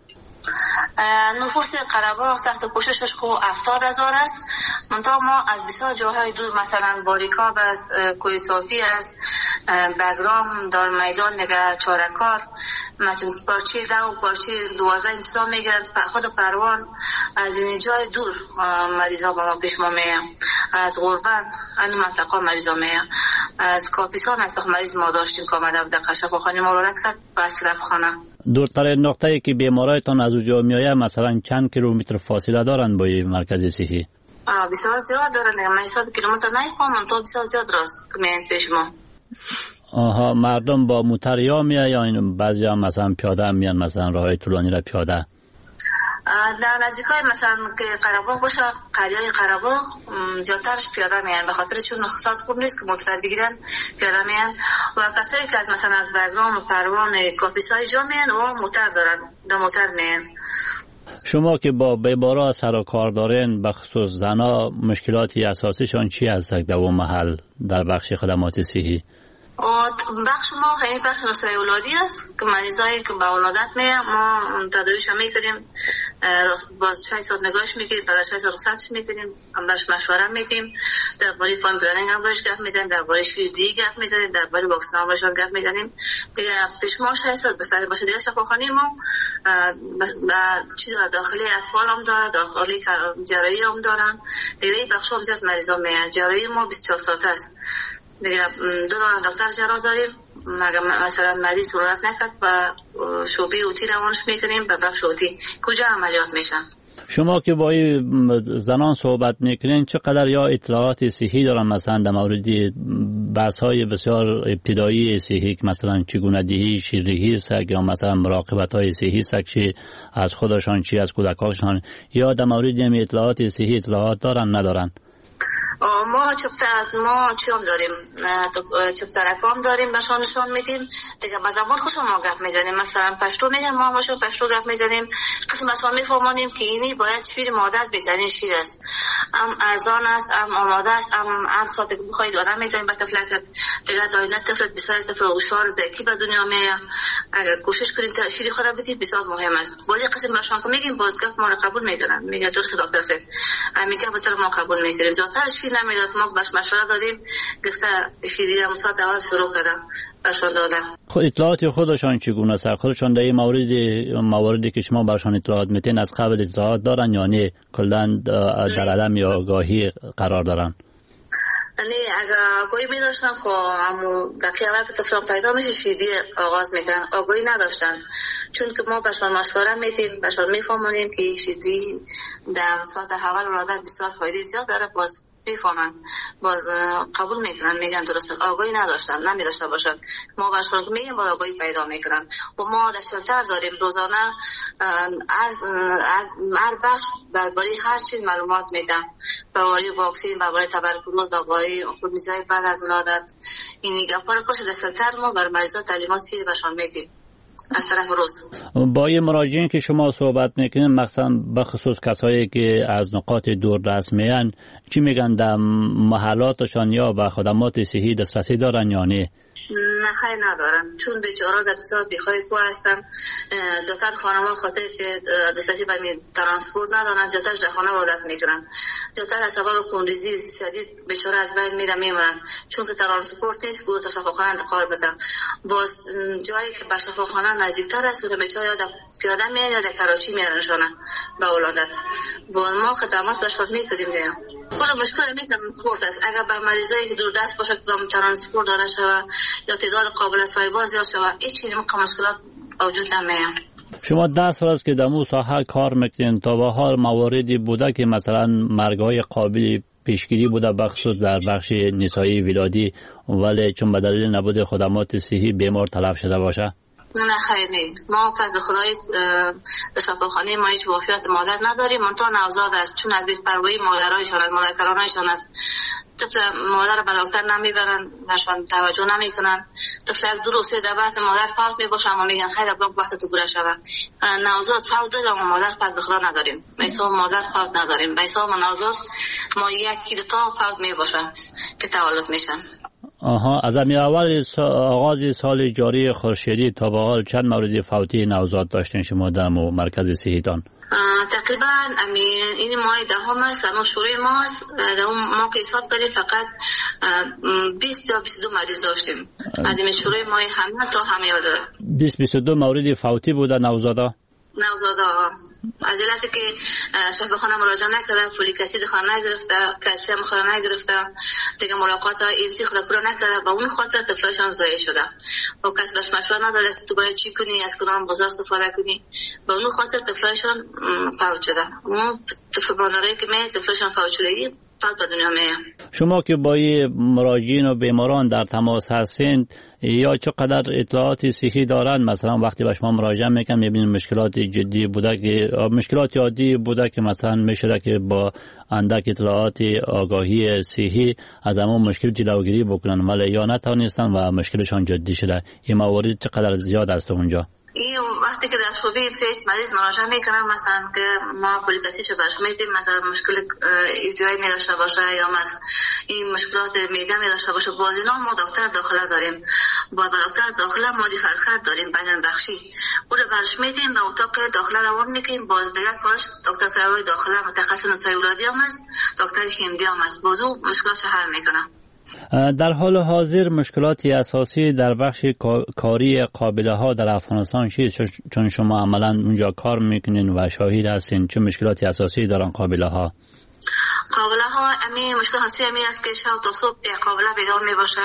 نفوس قره‌باغ تحت پوششش خو هفتاد هزار است منتها ما از بسیار جاهای دور مثلا باریکاب است کوی صافی است بگرام دار میدان نگه چارکار مثلا پارچه ده و پارچه دوازده انتصاب میگیرن خود پروان از این جای دور مریضا با ما پیش ما میه از غربن این منطقه مریضا میه از کاپیسان منطقه مریض ما داشتیم که آمده در شفاخانه مولادت کرد بس رفت خانه. دورترین نقطه‌ای که بیمارایتان از اونجا میآید مثلا چند کیلومتر فاصله دارن با مرکز صحی؟ آ بسیار زیاد دارن من حساب کیلومتر نمی‌کنم تا بسیار زیاد راست که میان پیش ما. آها مردم با موتر یا میآید یا این بعضیا مثلا پیاده میان مثلا راههای طولانی را پیاده؟ در نزدیکای مثلا که قره‌باغ باشه قریه‌های قره‌باغ زیادترش پیاده میان به خاطر چون اقتصاد خوب نیست که موتور بگیرن پیاده میان و کسایی که از مثلا از بگرام و پروان کاپیسای جا میان و موتور دارن دو موتور میان. شما که با بیمارا سر و کار دارین به خصوص زنا مشکلاتی اساسیشان چی هست در اون محل در بخش خدمات صحی؟ بخش ما خیلی بخش نسای اولادی است که مریضایی که با ولادت میه ما تداویش میکنیم باز شش ساعت نگاهش میکنیم بعد از شش ساعت رخصتش میکنیم هم باش مشوره میدیم درباره فاهم پلنینگ هم باش گپ میزنیم درباره شیردهی گپ میزنیم درباره واکسن باش گپ میزنیم دیگه پیش ما شش ساعت بسر باشه دیگه شفاخانه ما چی داره داخلی اطفال هم داره داخلی جراحی هم دارن دیگه بخش ها بزرگ مریضا میه جراحی ما بیست و چهار ساعت است دیگه دو دانه دکتر جراح داریم مثلا مریض ولادت نکرد و شعبه اوتی روانش میکنیم به بخش اوتی کجا عملیات میشن. شما که با زنان صحبت میکنین چقدر یا اطلاعات صحی دارن مثلا در مورد بحث های بسیار ابتدایی صحی که مثلا چگونه دهی شیردهی است یا مثلا مراقبت های صحی است که از خودشان چی از کودکانشان یا در مورد این اطلاعات صحی اطلاعات دارن ندارن؟ ما چپتر ما چیام داریم چپترکام داریم بهشان نشان میدیم دیگه با زبان خوش ما گپ میزنیم مثلا پشتو میگن ما باشو پشتو گپ میزنیم قسم اصلا میفهمونیم که اینی باید شیر مادر بهترین شیر است ام ارزان است ام آماده است ام ام ساعت که بخواید آدم میزنیم به طفلک دیگه داینت طفلت بسیار طفل هوشیار ذکی به دنیا میاد اگر کوشش کنید شیر خود بدید بسیار مهم است باید قسم بهشان که میگیم باز گپ ما رو قبول میکنن میگه درست دکتر سید میگه به طور ما قبول میکنیم زیادتر شیر نمیداد ما باش مشوره دادیم گفته شیری هم ساعت اول شروع کردم بهشان دادم. خود اطلاعات خودشان چگونه است؟ خودشان در این مورد مواردی که شما برشان اطلاعات میتین از قبل اطلاعات دارن یا نه کلا در عدم یا آگاهی قرار دارن؟ نه اگر آگاهی می داشتن خب همون دقیقه اول که طفلان پیدا میشه شیری آغاز میکنن آگاهی نداشتن چون که ما بهشان مشوره میدیم بهشان میفهمونیم که شیری در ساعت اول ولادت بسیار فایده زیاد داره باز میفهمن باز قبول میکنن میگن درست آگاهی نداشتن نمیداشته باشن ما بهشون میگیم با آگاهی پیدا میکنن و ما در شلتر داریم روزانه هر بخش درباره هر چیز معلومات میدم درباره واکسن درباره تبرکلوز درباره خونریزی بعد از ولادت این گپا رو در شلتر ما بر مریضا تعلیمات چیزی بهشون میدیم از طرف روز. با این مراجعین که شما صحبت میکنین مخصوصا بخصوص کسایی که از نقاط دور دست میان چی میگن در محلاتشان یا به خدمات صحی دسترسی دارن یا نه؟ نه خیلی ندارن، چون بیچاره در بسیار بیخواه کو هستن. زیادتر خانم‌ها خاطر که دسترسی به ترانسپورت ندارن، زیادتر در خانه عادت میکنن. زیادتر از سبب خونریزی شدید بیچاره از بین میره میمونن، چون که ترانسپورت نیست که تا شفاخانه انتقال بده. باز جایی که به شفاخانه نزدیکتر است اون بیچاره یا پیاده میان یا در کراچی میارنشانه به ولادت. با ما خدمات بهشون میکردیم دیگه. کل مشکل می ترانسپورت است. اگر به مریضایی که دوردست باشه کدام ترانسپورت داده شود یا تعداد قابل استفاده زیاد شود، هیچ چیزی مشکلات وجود نمیاد. شما ده سال است که در اون ساحه کار میکنین، تا به حال مواردی بوده که مثلا مرگ‌های قابل پیشگیری بوده بخصوص در بخش نسایی ولادی، ولی چون به دلیل نبود خدمات صحی بیمار تلف شده باشه؟ نه خیلی، ما فضل خدای در شفاخانه ما هیچ وفیات مادر نداریم، منتها نوزاد است، چون از بی‌پروایی مادرایشان از مادرکرانایشان است. طفل مادر به دکتر نمیبرن، بهشان توجه نمیکنن. طفل یک دو روز سه بعد مادر فوت میباشه، اما میگن خیر ابا وقت تو گوره شود. نوزاد فوت داره اما مادر فضل خدا نداریم. به حساب مادر فوت نداریم، به حساب نوزاد ما یکی دو تا فوت میباشه که تولد میشن. آها، از امی اول سا آغاز سال جاری خورشیدی تا به حال چند مورد فوتی نوزاد داشتین شما در مرکز صحیتان؟ تقریبا امی این ماه دهم است، اما شروع ماه است. در اون ماه که حساب کردیم فقط بیست یا بیست و دو مریض داشتیم. از شروع ماه همه تا همه داره بیست بیست و دو مورد فوتی بوده نوزادا. نوزادا از علتی که شفاخانه مراجعه نکرده، فولیک اسید خود نگرفته، کلسیم خود نگرفته، دیگه ملاقات اینسی خود پورا نکرده، با اون خاطر طفلشان ضایع شده. با کس بهش مشوره نداده که تو باید چی کنی، از کدام بازار استفاده کنی، با اون خاطر طفلشان فوت شده. اون طفل بانداری که می طفلشان فوت شدگی فوت به دنیا می. شما که با مراجعین و بیماران در تماس هستین، یا چقدر اطلاعات صحی دارن؟ مثلا وقتی به شما مراجعه میکنن میبینید مشکلات جدی بوده که مشکلات عادی بوده که مثلا میشه که با اندک اطلاعات آگاهی صحی از همون مشکل جلوگیری بکنن، ولی یا نتونستن و مشکلشان جدی شده. این موارد چقدر زیاد است اونجا؟ این وقتی که در شعبه ابتدایی مریض مراجعه میکنن، مثلا که ما پولیکاسیشو برش میدیم، مثلا مشکل ایجایی می داشته باشه یا مثلا این مشکلات معده می داشته باشه، باز اینا ما دکتر داخله داریم. با دکتر داخله ما دی فرخت داریم بدن بخشی، او رو برش میدیم به اتاق داخله روان میکنیم. باز دیگه کارش دکتر سروای داخله متخصص نسای ولادی هم است، دکتر هندی هم است، بازو مشکلات حل میکنه. در حال حاضر مشکلاتی اساسی در بخش کاری قابله ها در افغانستان چیست؟ چون شما عملا اونجا کار میکنین و شاهد هستین، چه مشکلاتی اساسی دارن قابله ها؟ قابله ها امی مشکل حسی امی است که شب تا صبح قابله بیدار می باشه،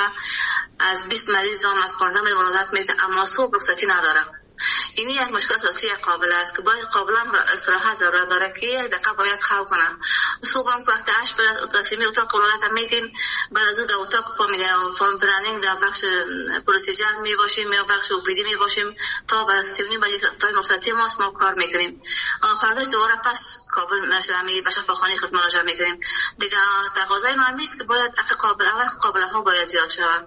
از بیست مریض هم از پانزده مریض ولادت میده، اما صبح رخصتی نداره. این یک مشکل اساسی قابله است که باید قابله استراحت ضرورت داره که یک دقیقه باید خواب کنه. صبح هم وقت هشت به تسلیمی اتاق ولادت میدیم، بعد از اون در اتاق فامیلی فامیل پلنینگ در بخش پروسیجر می باشیم یا بخش اوپیدی می باشیم تا به سی و نیم بجه تا رخصتی ماست ما کار میکنیم. فرداش دوباره پس کابل مشامی به شفاخانه خود مراجعه میکنیم. دیگه تقاضای ما است که باید قابل اول قابله ها باید زیاد شود،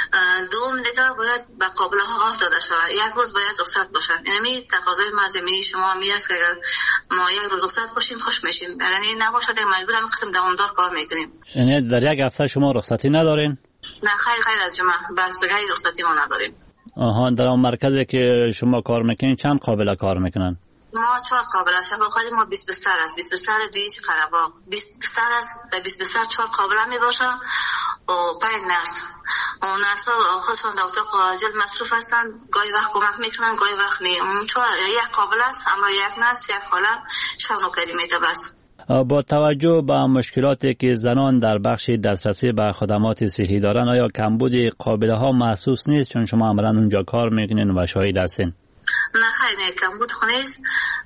دوم دیگه باید به قابله ها آف داده شود، یک روز باید رخصت باشن. یعنی تقاضای مازمی شما می است که اگر ما یک روز رخصت باشیم خوش میشیم، یعنی نباشه دیگه مجبور هم قسم دوامدار کار میکنیم. یعنی در یک هفته شما رخصتی ندارین؟ نه خیلی خیلی از جمعه بس دیگه رخصتی ما نداریم. آها، در اون مرکزی که شما کار میکنین چند قابله کار میکنن؟ ما چهار قابله شفاخانه ما بیست بستر است، بیست بستر دیش قربا، بیست بستر است، در بیست بستر چهار قابله می باشه و پنج نرس. و نرس ها خودشان در اتاق عاجل مصروف هستن، گاهی وقت کمک میکنن گاهی وقت نی. اون چهار یک قابله است، اما یک نرس یک خاله شب نوکری میده بس. با توجه به مشکلاتی که زنان در بخش دسترسی به خدمات صحی دارن، آیا کمبود قابله ها محسوس نیست چون شما عملا اونجا کار میکنین و شاهد هستین؟ نه خیلی کمبود خونیست،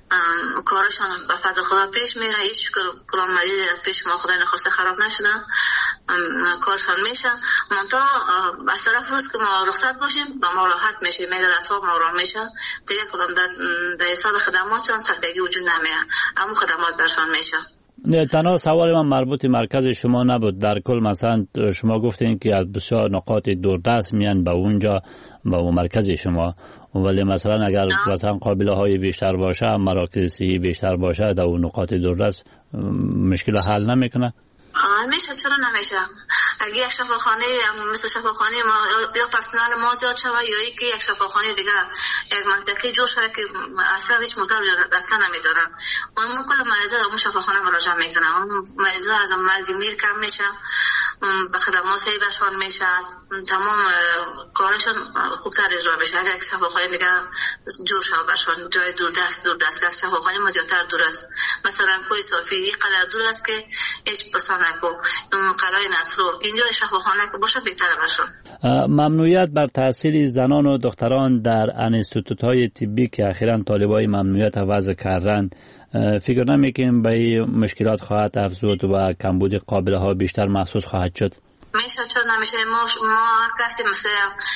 کارشان به فضل خدا پیش میره، هیچ کلام مریض از پیش ما خدای نخواسته خراب نشده، کارشان میشه. منتها از طرف روز که ما رخصت باشیم با ما راحت میشه، میدر اصاب ما راحت میشه، دیگه کدام در حساب خدماتشان سختگی وجود نمیه، اما خدمات درشان میشه. نه تنها سوال من مربوط مرکز شما نبود، در کل مثلا شما گفتین که از بسیار نقاط دوردست میان به اونجا به اون مرکز شما، ولی مثلا اگر مثلا قابله های بیشتر باشه، مراکز صحی بیشتر باشه در اون نقاط دوردست، مشکل حل نمیکنه؟ میشه، چرا نمیشه؟ اگه یک شفاخانه مثل شفاخانه ما یا پرسنل ما زیاد شود یا اینکه یک شفاخانه دیگه یک منطقه جور شود که اصلا هیچ موتور رفتن نمیدارن، اون کل مریضا اون شفاخانه مراجعه میکنن، اون مریضا از مرگ میر کم میشه، به خدمات صحیحشون میشه، تمام کارشون خوبتر اجرا میشه. اگه یک شفاخانه دیگه جور شود برشون جای دور دست دور دست که شفاخانه ما زیادتر دور است، مثلا کوی صافی اینقدر دور است که هیچ پرسان نکو اون قلعه نصرو اینجا شفاخانه که باشه بهتره برشون. ممنوعیت بر تحصیل زنان و دختران در انستیتوت‌های طبی که اخیراً طالبای ممنوعیت وضع کردند، فکر نمی‌کنیم به مشکلات خواهد افزود و کمبود قابله ها بیشتر محسوس خواهد شد؟ میشه، چرا نمیشه؟ ما ما کسی مثل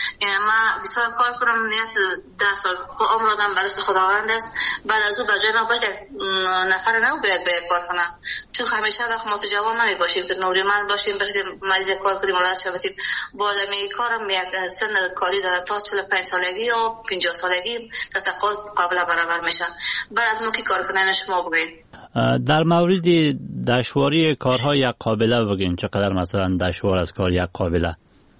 ما بسیار کار کنم نیت ده سال عمر آدم برای خداوند است، بعد از اون بجای ما باید نفر نو باید باید کار کنم، چون همیشه وقت ما تو جوان نمی باشیم تو نوریمند باشیم برای مریض کار کنیم ملاحظ شویم با آدمی کارم یک سن کاری داره تا چهل و پنج سالگی یا پنجاه سالگی که تقاضا قابل برابر میشه، بعد از موقع کار کردن شما بگید. در مورد دشواری کارهای یک قابله بگین، چقدر مثلا دشوار از کار یک قابله؟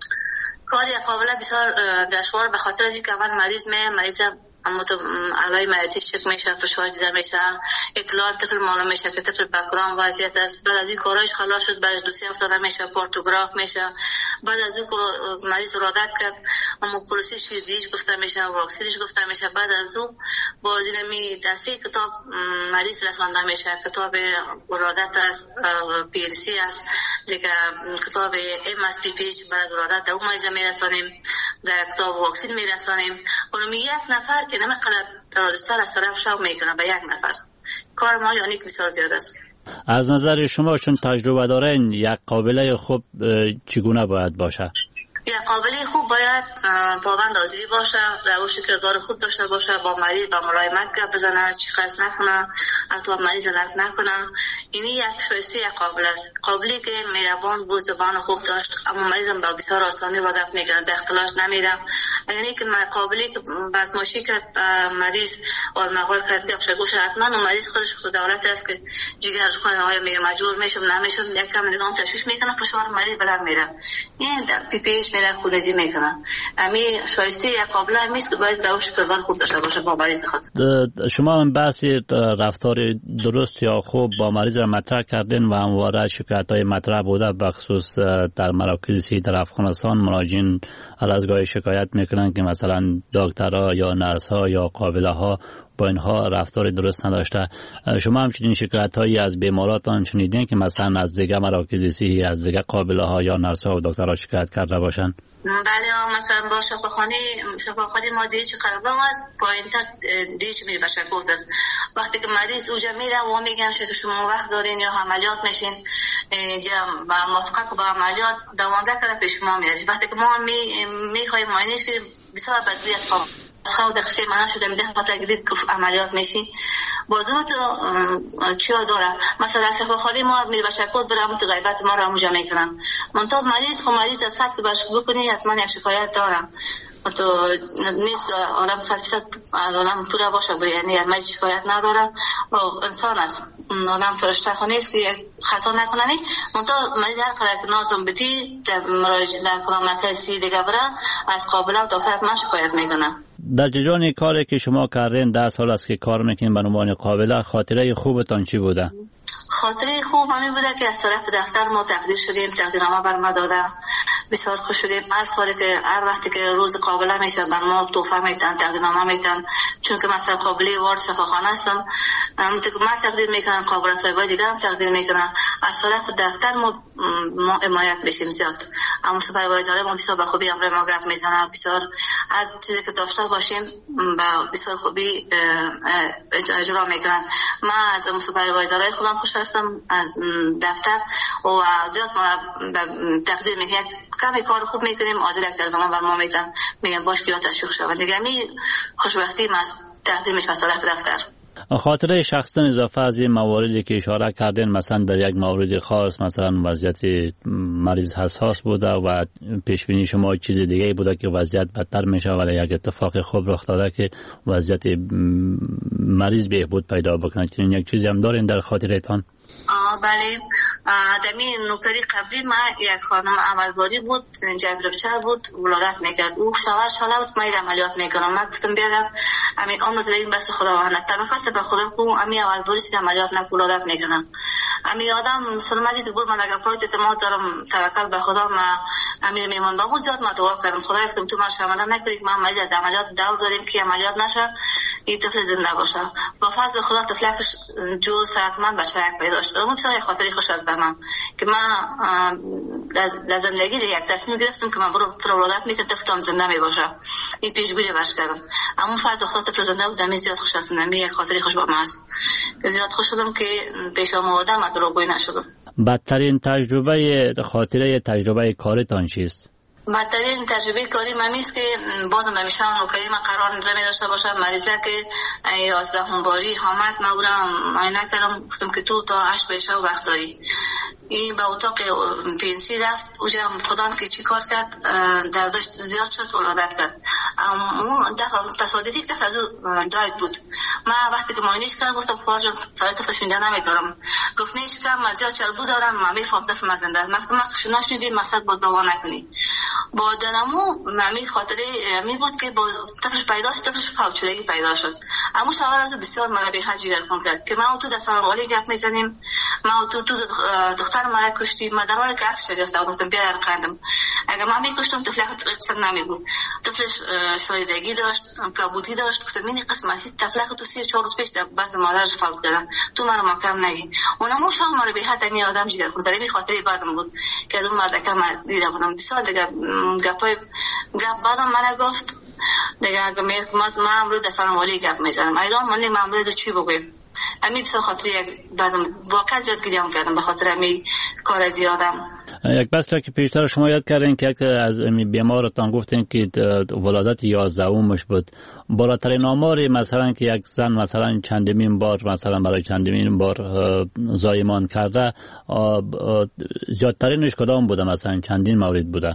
کار یک قابله بسیار دشوار به خاطر از اینکه اول مریض می مریض اما تو علای معدی چک میشه، فشار دیده میشه، اطلاعات طفل معلوم میشه که طفل به کدام وضعیت است، بعد از این کارایش خلاص شد بعد دو سه هفته میشه پورتوگراف میشه، بعد از اون مریض ارادت کرد اما پروسه شیردیش گفته میشه، واکسینش گفته میشه، بعد از اون با زیرمی دستی کتاب مریض رسانده میشه، کتاب ارادت است، پی ال سی است دیگه، کتاب ام اس پی پیچ بعد ارادت دو مریض میرسانیم، در کتاب واکسین میرسانیم، اونم یک نفر که نمیقدر درازتر از طرف شو میکنه به یک نفر. کار ما یعنی که بسیار زیاد است. از نظر شما چون تجربه دارین یک قابله خوب چگونه باید باشه؟ یک قابله خوب باید پابند حاضری باشه، روش کردار خوب داشته باشه، با مریض با ملایمت گپ بزنه، چیخاز نکنه، حتی مریض لط نکنه. اینی یک شایسته یک قابله است، قابلی که مهربان بود، زبان خوب داشت، اما مریض با بسیار آسانی وادت میکنه، در اختلاش نمیره. یعنی که قابلی که بدماشی کرد مریض اور مغول کرد که افشگوش حتما و مریض خودش خود دولت است که جگر کنه آیا میگه مجبور میشم نمیشم، یک کم دیگه هم تشویش میکنه، فشار مریض بلند میره، این پی پیش میره خونریزی میکنه. امی شایسته یک قابله همیست که باید روش کردار خوب داشته باشه با مریض خود. شما هم بحثی رفتار درست یا خوب با مریض را مطرح کردین و همواره شکایت‌های مطرح بوده، بخصوص در مراکز صحی در افغانستان مراجعین هر از گاهی شکایت میکنن که مثلا دکترها یا نرس‌ها یا قابله‌ها با اینها رفتار درست نداشته. شما همچنین شکایت‌هایی از بیماراتان شنیدین که مثلا از دیگه مراکز صحی از دیگه قابله‌ها یا نرس‌ها و دکترها شکایت کرده باشن؟ بله، مثلا با شفاخانه شفاخانه ما دیگه چه قربان است پایین تا دیگه میره بچه کوت است. وقتی که مریض اوجا میره و میگن که شما وقت دارین یا عملیات میشین یا با موافقت با عملیات دوامده کرده پیش ما میاد. وقتی که ما می میخوایم معاینه کنیم بسیار بدبی از خواب خود دخصی منم شده میده خاطر گدید که عملیات میشی بازم تو چیا داره. مثلا شفاخانه ما میره بچه کوت برام تو غیبت ما را موجه میکنن منطقه مریض خو مریض از حد که برش بکنی حتما یک شکایت دارم تو نیست آدم صد فیصد آدم پورا باشه بری، یعنی من شکایت ندارم و انسان است، آدم فرشته خو نیست که خطا نکننی منطقه مریض هر قدر که نازم بدی در مراجعه در کدام مرکزی دیگه بره از قابله و دکتر من شکایت میکنم. در جریان کاری که شما کردین ده سال است که کار میکنین به عنوان قابله، خاطره خوبتان چی بوده؟ خاطره خوب همین بوده که از طرف دفتر ما تقدیر شدیم، تقدیرنامه بر ما داده، بسیار خوش شدیم. هر سالی که هر وقتی که روز قابله میشه بر ما تحفه میتن، تقدیرنامه میتن، چون که مثلا قابله وارد شفاخانه هستم من تقدیر میکنم، قابله صاحبای دیگه هم تقدیر میکنم. از طرف دفتر ما ما حمایت بشیم زیاد، اما سوپروایزر ما بسیار به خوبی امر ما گپ میزنه، بسیار هر چیزی که داشته باشیم با بسیار خوبی اجرا میکنن. من از سوپروایزرای خودم خوش هستم از دفتر و زیاد ما تقدیر میکنم، کمی کار خوب میکنیم آجل یک تقدیرنامه بر ما میتن میگن باش بیا تشویق شو و دیگه می خوشبختی ما تقدیم میشه از طرف دفتر. خاطره شخصا اضافه از این مواردی که اشاره کردین، مثلا در یک مورد خاص مثلا وضعیت مریض حساس بوده و پیش بینی شما چیز دیگه بوده که وضعیت بدتر میشه ولی یک اتفاق خوب رخ داده که وضعیت مریض بهبود پیدا بکنه، چنین یک چیزی هم دارین در خاطرتان؟ بله، دمی نوکری قبلی ما یک خانم اولباری بود، جبر بچه بود، ولادت میکرد. او شوهر شاله بود، من عملیات میکنم. من گفتم بیادم همین آن نزدیک بس خداوند توکل به خدا کو امی اولباری که عملیات نک ولادت میکنم. امی آدم مسلمانی تو گفت من اگه پروت اعتماد دارم توکل به خدا، ما امیر میمون بابو زیاد ما دعا کردم خدا گفتم تو ما شرمنده نکنید، ما عملیات عملیات دور داریم که عملیات نشه این طفل زنده باشه. با فضل خدا طفلکش جور صحتمند بچه یک پیدا شد. اون بسیار خاطری خوش از من که من در زندگی یک تصمیم گرفتم که من برو تو ولادت میتونم طفلم زنده می باشه. این پیشگویی باش کردم. اما فضل خدا طفل زنده بود، زیاد خوش از من، یک خاطری خوش با من است. زیاد خوش شدم که پیش آمدم و دروغگویی نشدم. بدترین تجربه خاطره تجربه کارتان چیست؟ بدترین تجربه کاری ممیست که بازم همیشه نوکری من قرار نمی داشته باشم. مریضه که یازدهم باری آمد، من برم معاینه کردم، گفتم که تو تا هشت بشه وقت داری. این به اتاق پنسی رفت، اونجا خدا که چی کار کرد، دردش زیاد شد، ولادت کرد. اون دفعه تصادفی که از او داید بود. من وقتی که معاینه‌اش کردم گفتم خواهر جان سر طفل شونده نمیدارم. گفت نیش که من زیاد چربو دارم، من میفهم طفل مزنده. من گفتم من نشنیدی مقصد با دعوا نکنی. با دنمو ممی خاطره می بود که با طفلش پیدا شد، طفلش فوت شدگی پیدا شد. اما شوهر از بسیار مرا به حج گرفتم کرد که ما تو دستان والی گپ میزنیم، ما تو تو دختر مرا کشتی، ما در حالی که عکس گرفته بودم بیار قندم. اگه من میکشتم طفلش قصد نمی بود. طفلش شایدگی داشت، کبودی داشت. گفتم این قسم است طفلش تو سی چهار روز پیش بعد مادرش فوت کردن. تو مرا مکم نگی. اونمو شام مرا به حد می آدم جگر کنه. این خاطره بعدم بود که اون مرد که من دیدم بودم بسیار دیگه گپای گپ بعدم مرا گفت دیگه اگه من امروز دستان والی گپ میزنم ایران من امروز رو چی بگویم. امی بسیار خاطر یک بعدم واقعا زیاد گریه کردم به خاطر امی کار زیادم. یک بس را که پیشتر شما یاد کردین که از امی بیمارتان گفتین که ولادت یازدهمش بود، بالاترین آماری مثلا که یک زن مثلا چندمین بار مثلا برای چندمین بار زایمان کرده، زیادترینش کدام بوده؟ مثلا چندین مورد بوده؟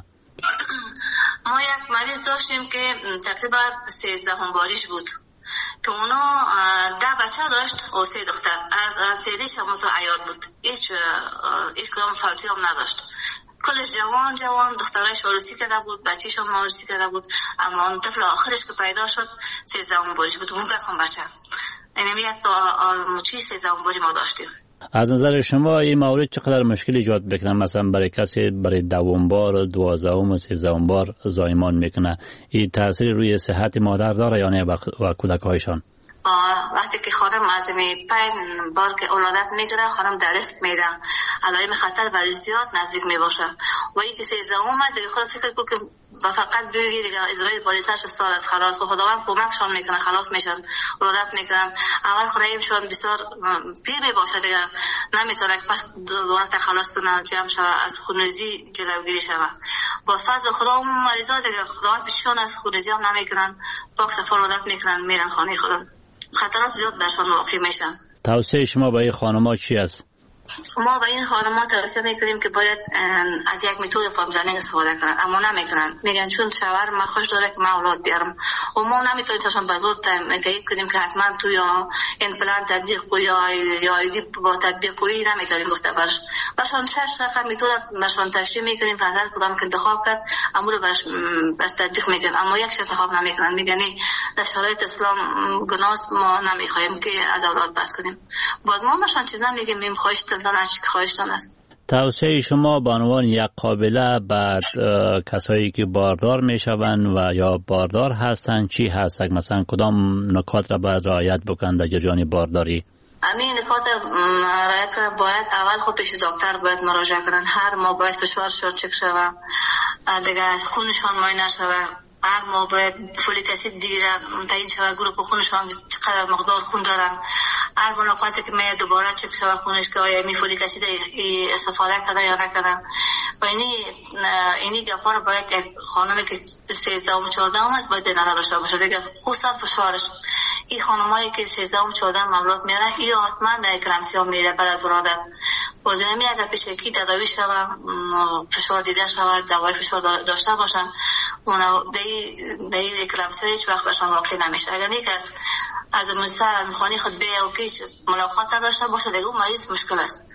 ما یک مریض داشتیم که تقریبا سیزدهم باریش بود که اونا ده بچه داشت و سه دختر. از سیدیش هم تو عیاد بود، هیچ هیچ کدام فوتی هم نداشت. کلش جوان جوان دخترش وارسی کرده بود، بچهش هم وارسی کرده بود. اما اون طفل آخرش که پیدا شد سیزدهم باریش بود. اون بکن بچه اینمی یک تا مچی سیزدهم باری ما داشتیم. از نظر شما این مورد چقدر مشکل ایجاد بکنه؟ مثلا برای کسی برای دوم بار، دوازدهم و سیزدهم بار زایمان میکنه، این تاثیر روی صحت مادر داره یا نه و کودکایشان؟ وقتی که خانم از می پنج بار که ولادت میگیره، خانم در ریسک میره، علائم خطر برای زیاد نزدیک میباشه. و این که سیزدهم دیگه خود فکر کو که فقط بگی دیگه اجرای پالیسش سال از خلاص و خداوند کمکشون میکنه، خلاص میشن، ولادت میکنن. اول خورایشون بسیار پیر میباشه دیگه، نمیتونه پس دوباره تخلص کنه، جمع شوه، از خونریزی جلوگیری شوه. با فضل خدا اون مریضا دیگه خداوند پیششون از خونریزی هم نمیکنن، پاک صفا ولادت میکنن، میرن خانه خودم. خطرات زیاد برشان واقع میشن. توصیه شما به این خانم‌ها چی است؟ ما به این خانم‌ها توصیه میکنیم که باید از یک متد فامیل پلنینگ استفاده کنن، اما نمیکنن. میگن چون شوهر من خوش داره که من اولاد بیارم و ما نمیتونیم تاشون به زور تایید کنیم که حتما تو یا این پلن تطبیق کنی یا یا ایدی با تطبیق کنی، نمیتونیم گفته برش. برشان شش رقم متد برشان تشریح میکنیم، فرضاً کدام که انتخاب کرد امور رو برش بس تطبیق میکنن، اما یکش انتخاب نمیکنن. میگن در شرایط اسلام گناست، ما نمیخوایم که از اولاد بس کنیم. بعد ما برشان چیز نمیگیم، میم خواهش خواهشتان است. توصیه شما به عنوان یک قابله بعد کسایی که باردار میشوند و یا باردار هستند چی هست؟ مثلا کدام نکات را باید رعایت بکنند در جریان بارداری؟ همین نکات رعایت کنند. باید اول خود پیش دکتر باید مراجعه کنند، هر ماه باید فشارشون چک شوه، دیگه خونشان معاینه شوه، هر ماه باید فولیک اسید دیگه تعیین شوه، گروپ خونشان چقدر مقدار خون دارن. هر ملاقاتی که می دوباره چک شوه خونش که آیا می فولیک اسید استفاده کرده یا نکرده. و اینی اینی گپا رو باید یک خانمی که سیزده و چهارده است باید نداشته داشته باشه دیگه، خصوصا فشارش. این خانمایی که سیزده و چهارده مولود میاره این حتما در اکلمسیا میره بعد از ولادت. بازنمی اگر پیش یکی تداوی شوه، فشار دیده شوه، دوای فشار داشته باشن، اونا دی دی اکلمسیا هیچ وقت بهشون واقع نمیشه. اگر یک از از مستر خانی خود به او که ملاقات داشته باشه دیگه اون مریض مشکل است.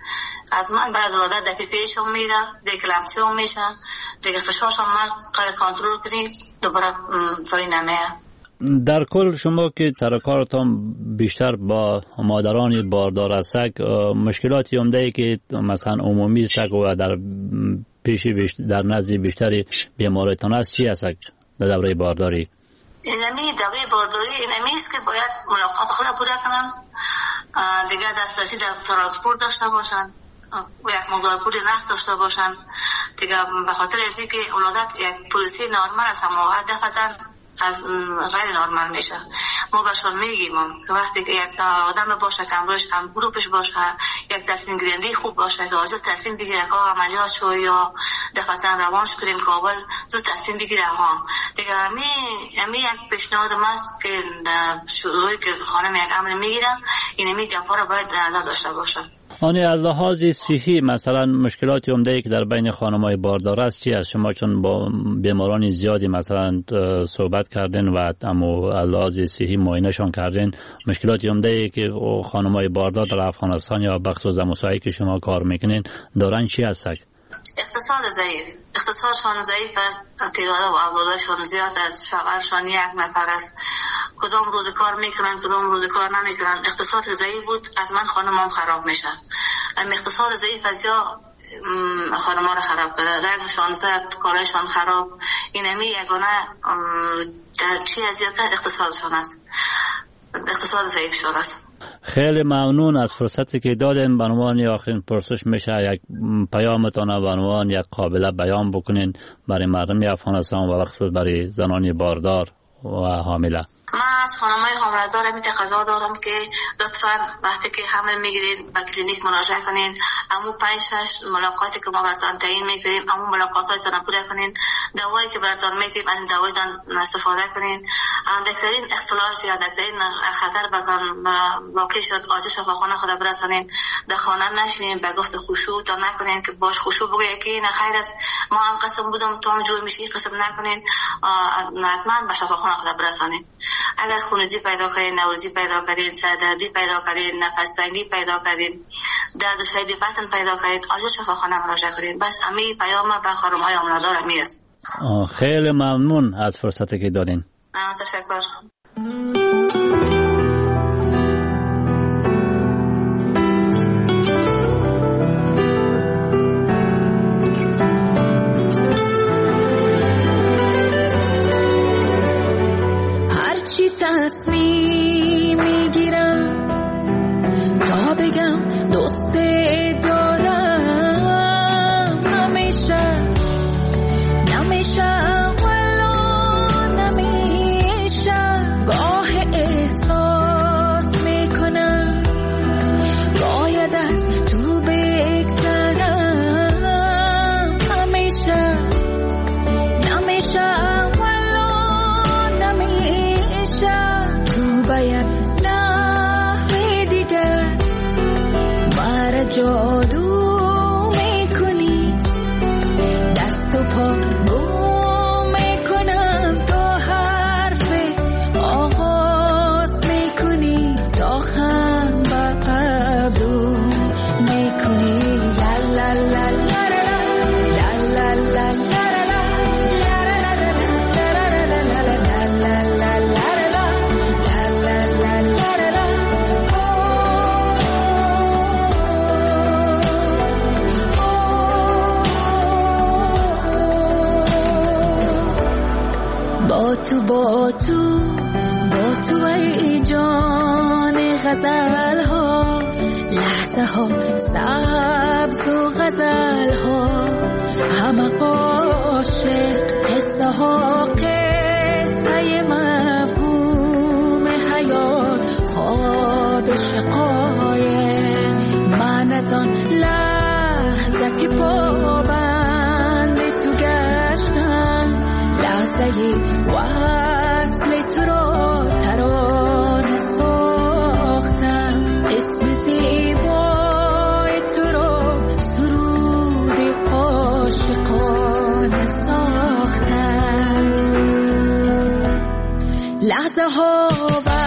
حتما بعد ولادت در پیپیش هم میره، دیکلمسی هم میشه، دیگه فشارش هم من کنترل کنیم دوباره توی نمیه. در کل شما که ترکارتان بیشتر با مادران باردار از سگ، مشکلاتی عمده‌ای که مثلا عمومی سگ و در پیش بیشتر در نزد بیشتری بیماریتان است چی است در دوره بارداری؟ اینمی دوره بارداری اینمی است که باید ملاقات خود پوره کنن، دیگه دسترسی در ترانسپورت داشته باشن و یک مقدار پول نقد داشته باشن دیگه، به خاطر از اینکه ولادت یک پروسه نرمال است اما دفعتاً از غیر نرمال میشه. ما بهشون میگیم که وقتی که یک آدم باشه که امروز هم گروپش باشه، یک تصمیم گیرنده خوب باشه که حاضر تصمیم بگیره که عملیات شو یا دفعتاً روانش کنیم کابل زود تصمیم بگیره ها دیگه. همی همی یک پیشنهاد است که شروعی که خانم یک عمل میگیرن این می گپا رو باید نظر داشته باشه. آنی از لحاظ صحی مثلا مشکلاتی عمده‌ای که در بین خانم‌های باردار است چی است؟ شما چون با بیماران زیادی مثلا صحبت کردین و اما از لحاظ صحی معاینه‌شان کردین، مشکلاتی عمده‌ای که خانم‌های باردار در افغانستان یا بخصوص مسائلی که شما کار میکنین دارن چی است؟ اقتصاد ضعیف، اقتصادشان ضعیف است، تعداد و اولادشان زیاد است، شغلشان یک نفر است، کدام روز کار میکنن کدام روز کار نمیکنن. اقتصاد ضعیف بود حتما خانم‌ها خراب میشه. اما اقتصاد ضعیف از یا خانم‌ها رو خراب کرده، رنگشان زرد، کارایشان خراب. این همی یگانه در چی از یا اقتصادشان است، اقتصاد ضعیف شده است. خیلی ممنون از فرصتی که دادین. به عنوان آخرین پرسش میشه یک پیامتان به عنوان یک قابله بیان بکنین برای مردم افغانستان و بخصوص برای زنان باردار و حامله. من از خانم‌های حامله دارم این تقاضا دارم که لطفاً وقتی که حمل میگیرید به کلینیک مراجعه کنین. امو پنج شش ملاقاتی که ما براتون تعیین میکنیم امو ملاقاتاتون پوره کنین. دوایی که براتون میدیم از این دوایتون استفاده کنین. اندکترین اختلال یا اندکترین خطر براتون واقع شد آجه شفاخانه خود برسانین. در خانه نشینین، به گفت خشوع تا نکنین که باش خشوع بگویه که این خیر است ما هم قسم بودم تا هم جور میشی قسم نکنین. حتما به شفاخانه خود برسانین. اگر خونریزی پیدا کردین، نوروزی پیدا کردین، سردردی پیدا کردین، نفس تنگی پیدا کردین، درد شدید بطن پیدا کردین، آجا شفاخانه مراجعه کنین. بس همه پیام به خانم‌های حامله‌دار همی است. خیلی ممنون از فرصتی که دادین. تشکر. تصمیم میگیرم تا بگم دوست دارم، همیشه نمیشه ولا نمیشه، گاه احساس میکنم باید از تو بگذرم، همیشه نمیشه باید نحوه دیگر مرا جادو میکنی، دست و پا بو میکنم تا حرف آغاز میکنی، تا خم با ابرو میکنی. لا لا لا لا لا لا لا لا با تو با تو با تو ای جان غزل ها، لحظه ها سبز و غزل ها، همه عاشق، قصه ها قصه مفهوم حیات، خواب شقایق. من از آن لحظه که پابند تو گشتم، لحظه وصل تو را ترانه ساختم، اسم زیبای تو را سرود عاشقانه ساختم. لحظه ها